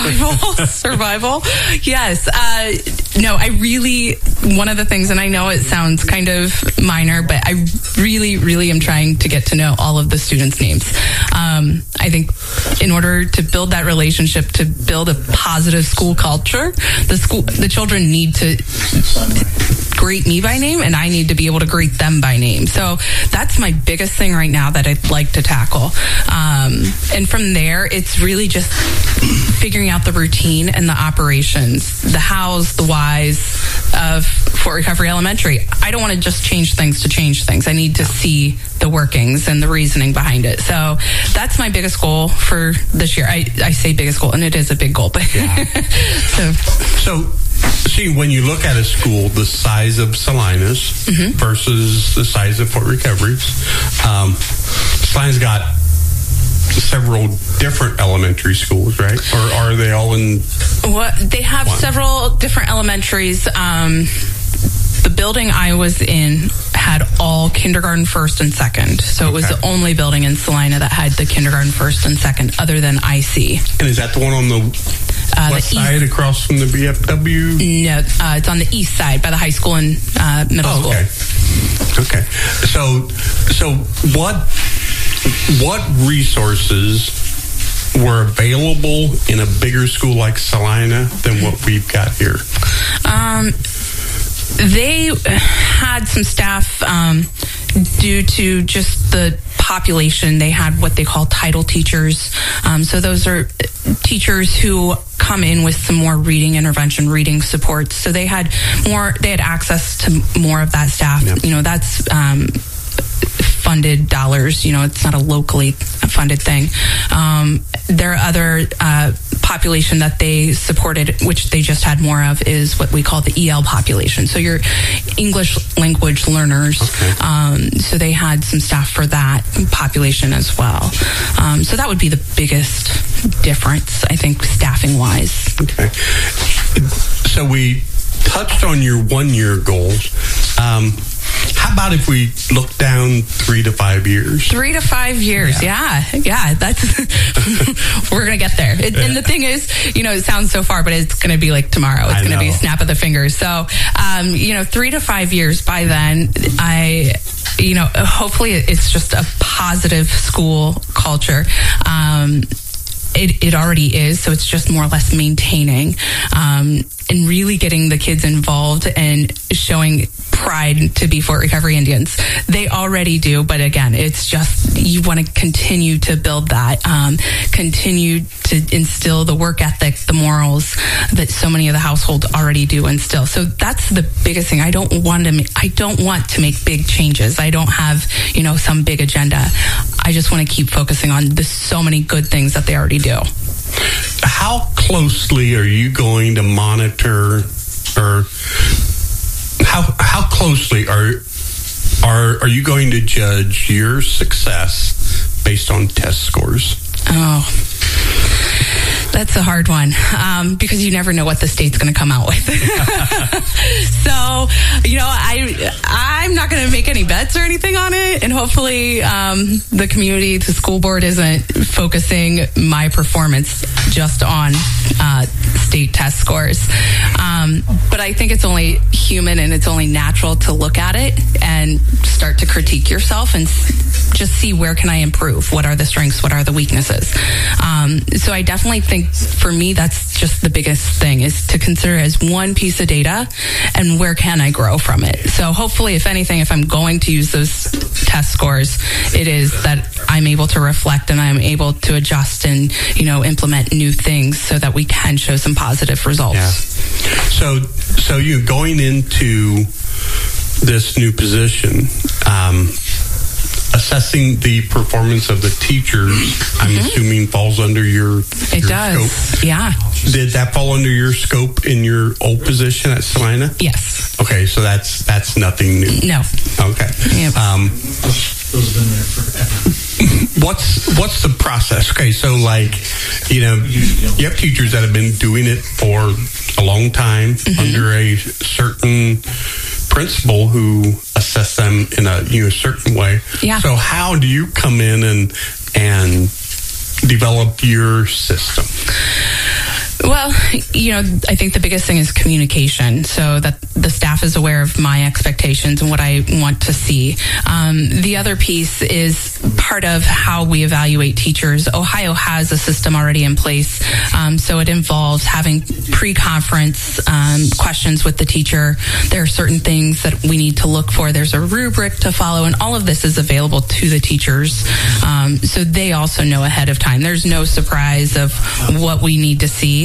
Yes. No, I really, one of the things, and I know it sounds kind of minor, but I really, really am trying to get to know all of the students' names. I think in order to build that relationship, to build a positive school culture, the children need to greet me by name, and I need to be able to greet them by name. So that's my biggest thing right now that I'd like to tackle. And from there, it's really just figuring out the routine and the operations, the hows, the whys of Fort Recovery Elementary. I don't want to just change things to change things. I need to see the workings and the reasoning behind it. So that's my biggest goal for this year. I say biggest goal, and it is a big goal, but yeah. So see, when you look at a school the size of Salinas versus the size of Fort Recovery, Salina's got several different elementary schools, right? Or are they all in? Well, they have several different elementaries. The building I was in had all kindergarten first and second. So it was the only building in Salina that had the kindergarten first and second other than IC. And is that the one on the west side across from the BFW? No, it's on the east side by the high school and middle school. Okay. So what resources were available in a bigger school like Salina than what we've got here? They had some staff due to just the population. They had what they call title teachers. So those are teachers who come in with some more reading intervention, reading support. So they had access to more of that staff. Yep. That's funded dollars. It's not a locally funded thing. There are other population that they supported, which they just had more of, is what we call the EL population. So your English language learners. Okay. So they had some staff for that population as well. So that would be the biggest difference, I think, staffing wise. Okay. So we touched on your 1-year goals. How about if we look down 3 to 5 years? 3 to 5 years, yeah. That's we're gonna get there. And the thing is, it sounds so far, but it's gonna be like tomorrow. It's gonna be a snap of the fingers. So, 3 to 5 years. By then, hopefully, it's just a positive school culture. It already is, so it's just more or less maintaining and really getting the kids involved and showing pride to be Fort Recovery Indians. They already do, but again, it's just you want to continue to build that, continue to instill the work ethic, the morals that so many of the households already do instill. So that's the biggest thing. I don't want to make big changes. I don't have some big agenda. I just want to keep focusing on the so many good things that they already do. How closely are you going to monitor, or how closely are you going to judge your success based on test scores? Oh, that's a hard one, because you never know what the state's going to come out with. So, I'm not going to make any bets or anything on it. And hopefully, the community, the school board isn't focusing my performance just on state test scores. But I think it's only human and it's only natural to look at it and start to critique yourself and just see where can I improve? What are the strengths? What are the weaknesses? So I definitely think for me, that's just the biggest thing, is to consider as one piece of data and where can I grow from it? So hopefully, if anything, if I'm going to use those test scores, it is that I'm able to reflect and I'm able to adjust and, implement new things so that we can show some positive results. Yeah. So you going into this new position, assessing the performance of the teachers, I'm assuming falls under your scope. Yeah. Did that fall under your scope in your old position at Salina? Yes. Okay, so that's nothing new. No. Okay. Yep. Those have been there forever. What's the process? Okay, so you have teachers that have been doing it for a long time under a certain principal who assess them in a certain way. Yeah. So how do you come in and develop your system? Well, I think the biggest thing is communication, so that the staff is aware of my expectations and what I want to see. The other piece is part of how we evaluate teachers. Ohio has a system already in place, so it involves having pre-conference questions with the teacher. There are certain things that we need to look for. There's a rubric to follow, and all of this is available to the teachers, so they also know ahead of time. There's no surprise of what we need to see.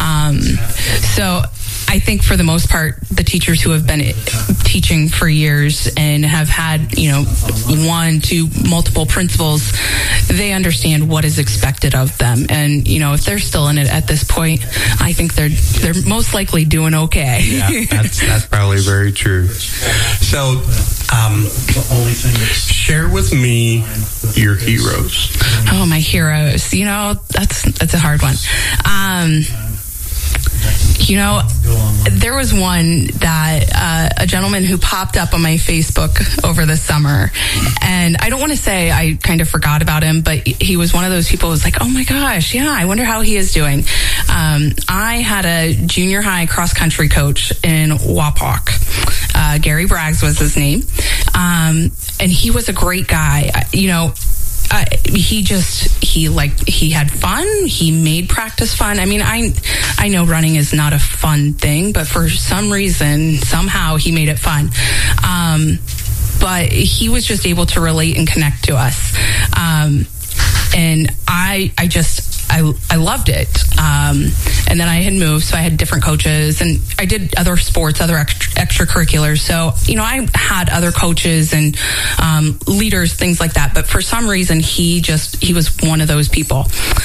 So I think for the most part, the teachers who have been teaching for years and have had, 1, 2, multiple principals, they understand what is expected of them. And, if they're still in it at this point, I think they're most likely doing okay. Yeah, that's probably very true. So, share with me your heroes. Oh, my heroes. That's a hard one. There was one that a gentleman who popped up on my Facebook over the summer, and I don't want to say I kind of forgot about him, but he was one of those people who was like, oh my gosh, yeah, I wonder how he is doing. I had a junior high cross country coach in Wapak. Gary Braggs was his name. And he was a great guy. He had fun. He made practice fun. I mean, I know running is not a fun thing, but for some reason, somehow he made it fun. But he was just able to relate and connect to us. And I just I loved it. And then I had moved, so I had different coaches, and I did other sports, other extracurriculars. So, I had other coaches and leaders, things like that. But for some reason, he was one of those people.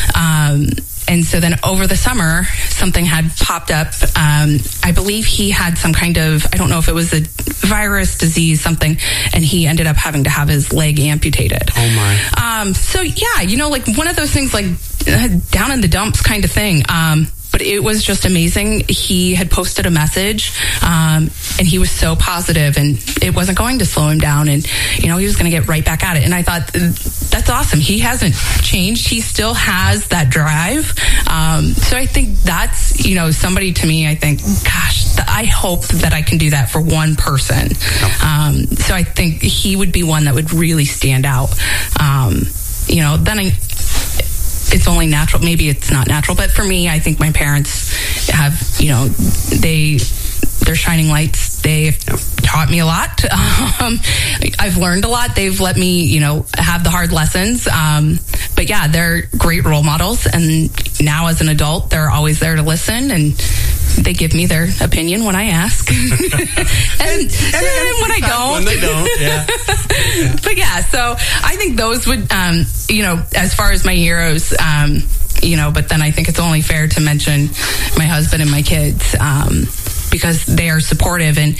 And so then over the summer, something had popped up. I believe he had some kind of, I don't know if it was a virus, disease, something, and he ended up having to have his leg amputated. Oh my. So yeah, like one of those things, like down in the dumps kind of thing. But it was just amazing. He had posted a message, and he was so positive, and it wasn't going to slow him down, and he was going to get right back at it. And I thought, that's awesome. He hasn't changed. He still has that drive. So I think that's somebody, to me, I think, gosh, I hope that I can do that for one person. So I think he would be one that would really stand out. Then it's only natural. Maybe it's not natural, but for me, I think my parents have, they're shining lights. They've taught me a lot. I've learned a lot. They've let me, have the hard lessons. But yeah, they're great role models. And now as an adult, they're always there to listen, and they give me their opinion when I ask. and when I don't. When they don't, yeah. But yeah, so I think those would, as far as my heroes, but then I think it's only fair to mention my husband and my kids, because they are supportive, and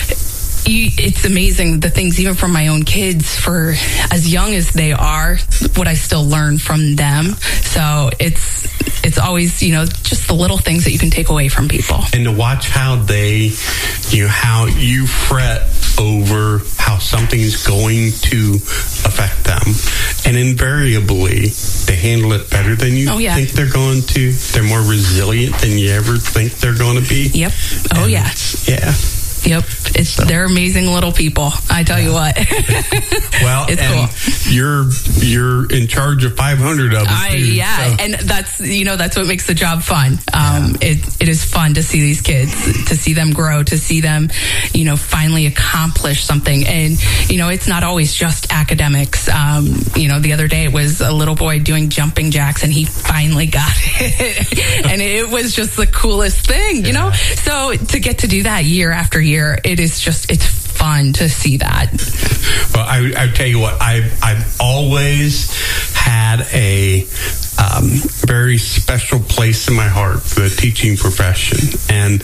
it's amazing the things, even from my own kids, for as young as they are, what I still learn from them. So it's always, just the little things that you can take away from people. And to watch how they, how you fret over how something's going to affect them. And invariably, they handle it better than you think they're going to. They're more resilient than you ever think they're going to be. Yep. Oh, and yeah. Yeah. Yep. They're amazing little people. I tell you what. Well, it's cool. You're in charge of 500 of them. Yeah. So. And that's what makes the job fun. It is fun to see these kids, to see them grow, to see them, finally accomplish something. And, it's not always just academics. The other day it was a little boy doing jumping jacks, and he finally got it. And it was just the coolest thing, So to get to do that year after year, it's fun to see that. Well, I tell you what, I've always had a very special place in my heart for the teaching profession, and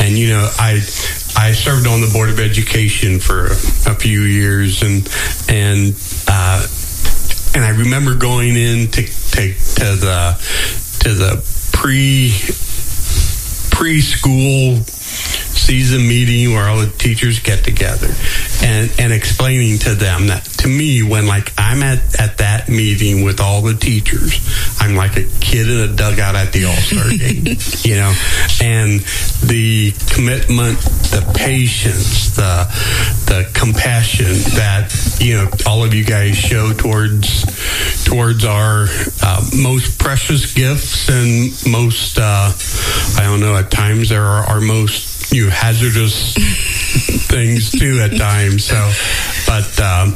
I served on the Board of Education for a few years, and I remember going in to the preschool season meeting where all the teachers get together, and explaining to them that, to me, when I'm at that meeting with all the teachers, I'm like a kid in a dugout at the All-Star game, and the commitment, the patience, the compassion that all of you guys show towards our most precious gifts, and most I don't know, at times there are our most hazardous things too at times. So, but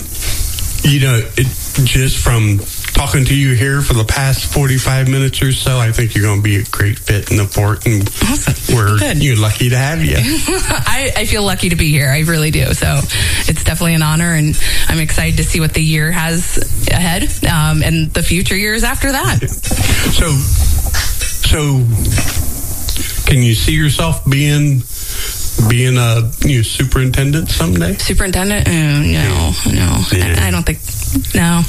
just from talking to you here for the past 45 minutes or so, I think you're going to be a great fit in the fort, and we're lucky to have you. I feel lucky to be here. I really do. So it's definitely an honor, and I'm excited to see what the year has ahead, and the future years after that. So can you see yourself being a superintendent someday? Superintendent? No. Yeah. I don't think. No.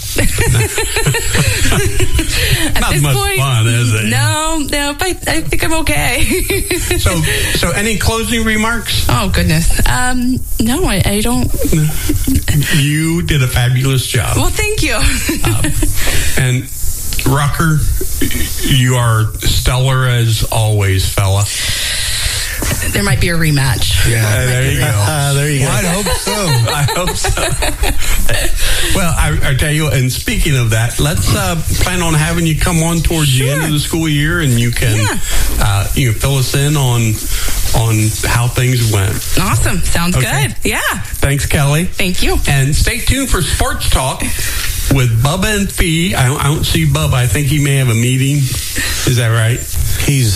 At Not this much point, fun, is it? No. I think I'm okay. So any closing remarks? Oh goodness. No, I don't. You did a fabulous job. Well, thank you. And Rucker, you are stellar as always, fella. There might be a rematch. Yeah, there you go. There you go. I hope so. Well, I tell you, and speaking of that, let's plan on having you come on towards the end of the school year, and you can fill us in on how things went. Awesome. Sounds good. Yeah. Thanks, Kelly. Thank you. And stay tuned for Sports Talk with Bubba and Fee. I don't see Bubba. I think he may have a meeting. Is that right? He's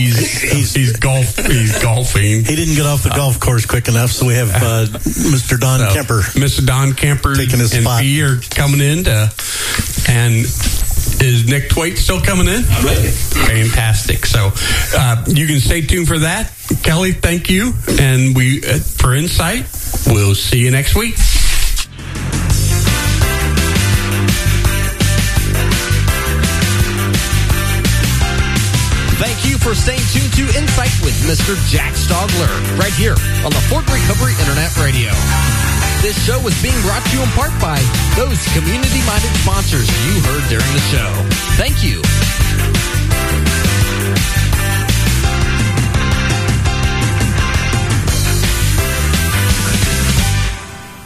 golfing. He didn't get off the golf course quick enough, so we have Mr. Don Kemper. Mr. Don Kemper taking his spot. And Fee are coming in and is Nick Twait still coming in? Fantastic. So you can stay tuned for that. Kelly, thank you. And we for Insight, we'll see you next week. Thank you for staying tuned to Insight with Mr. Jack Stogler, right here on the Fort Recovery Internet Radio. This show was being brought to you in part by those community-minded sponsors you heard during the show. Thank you.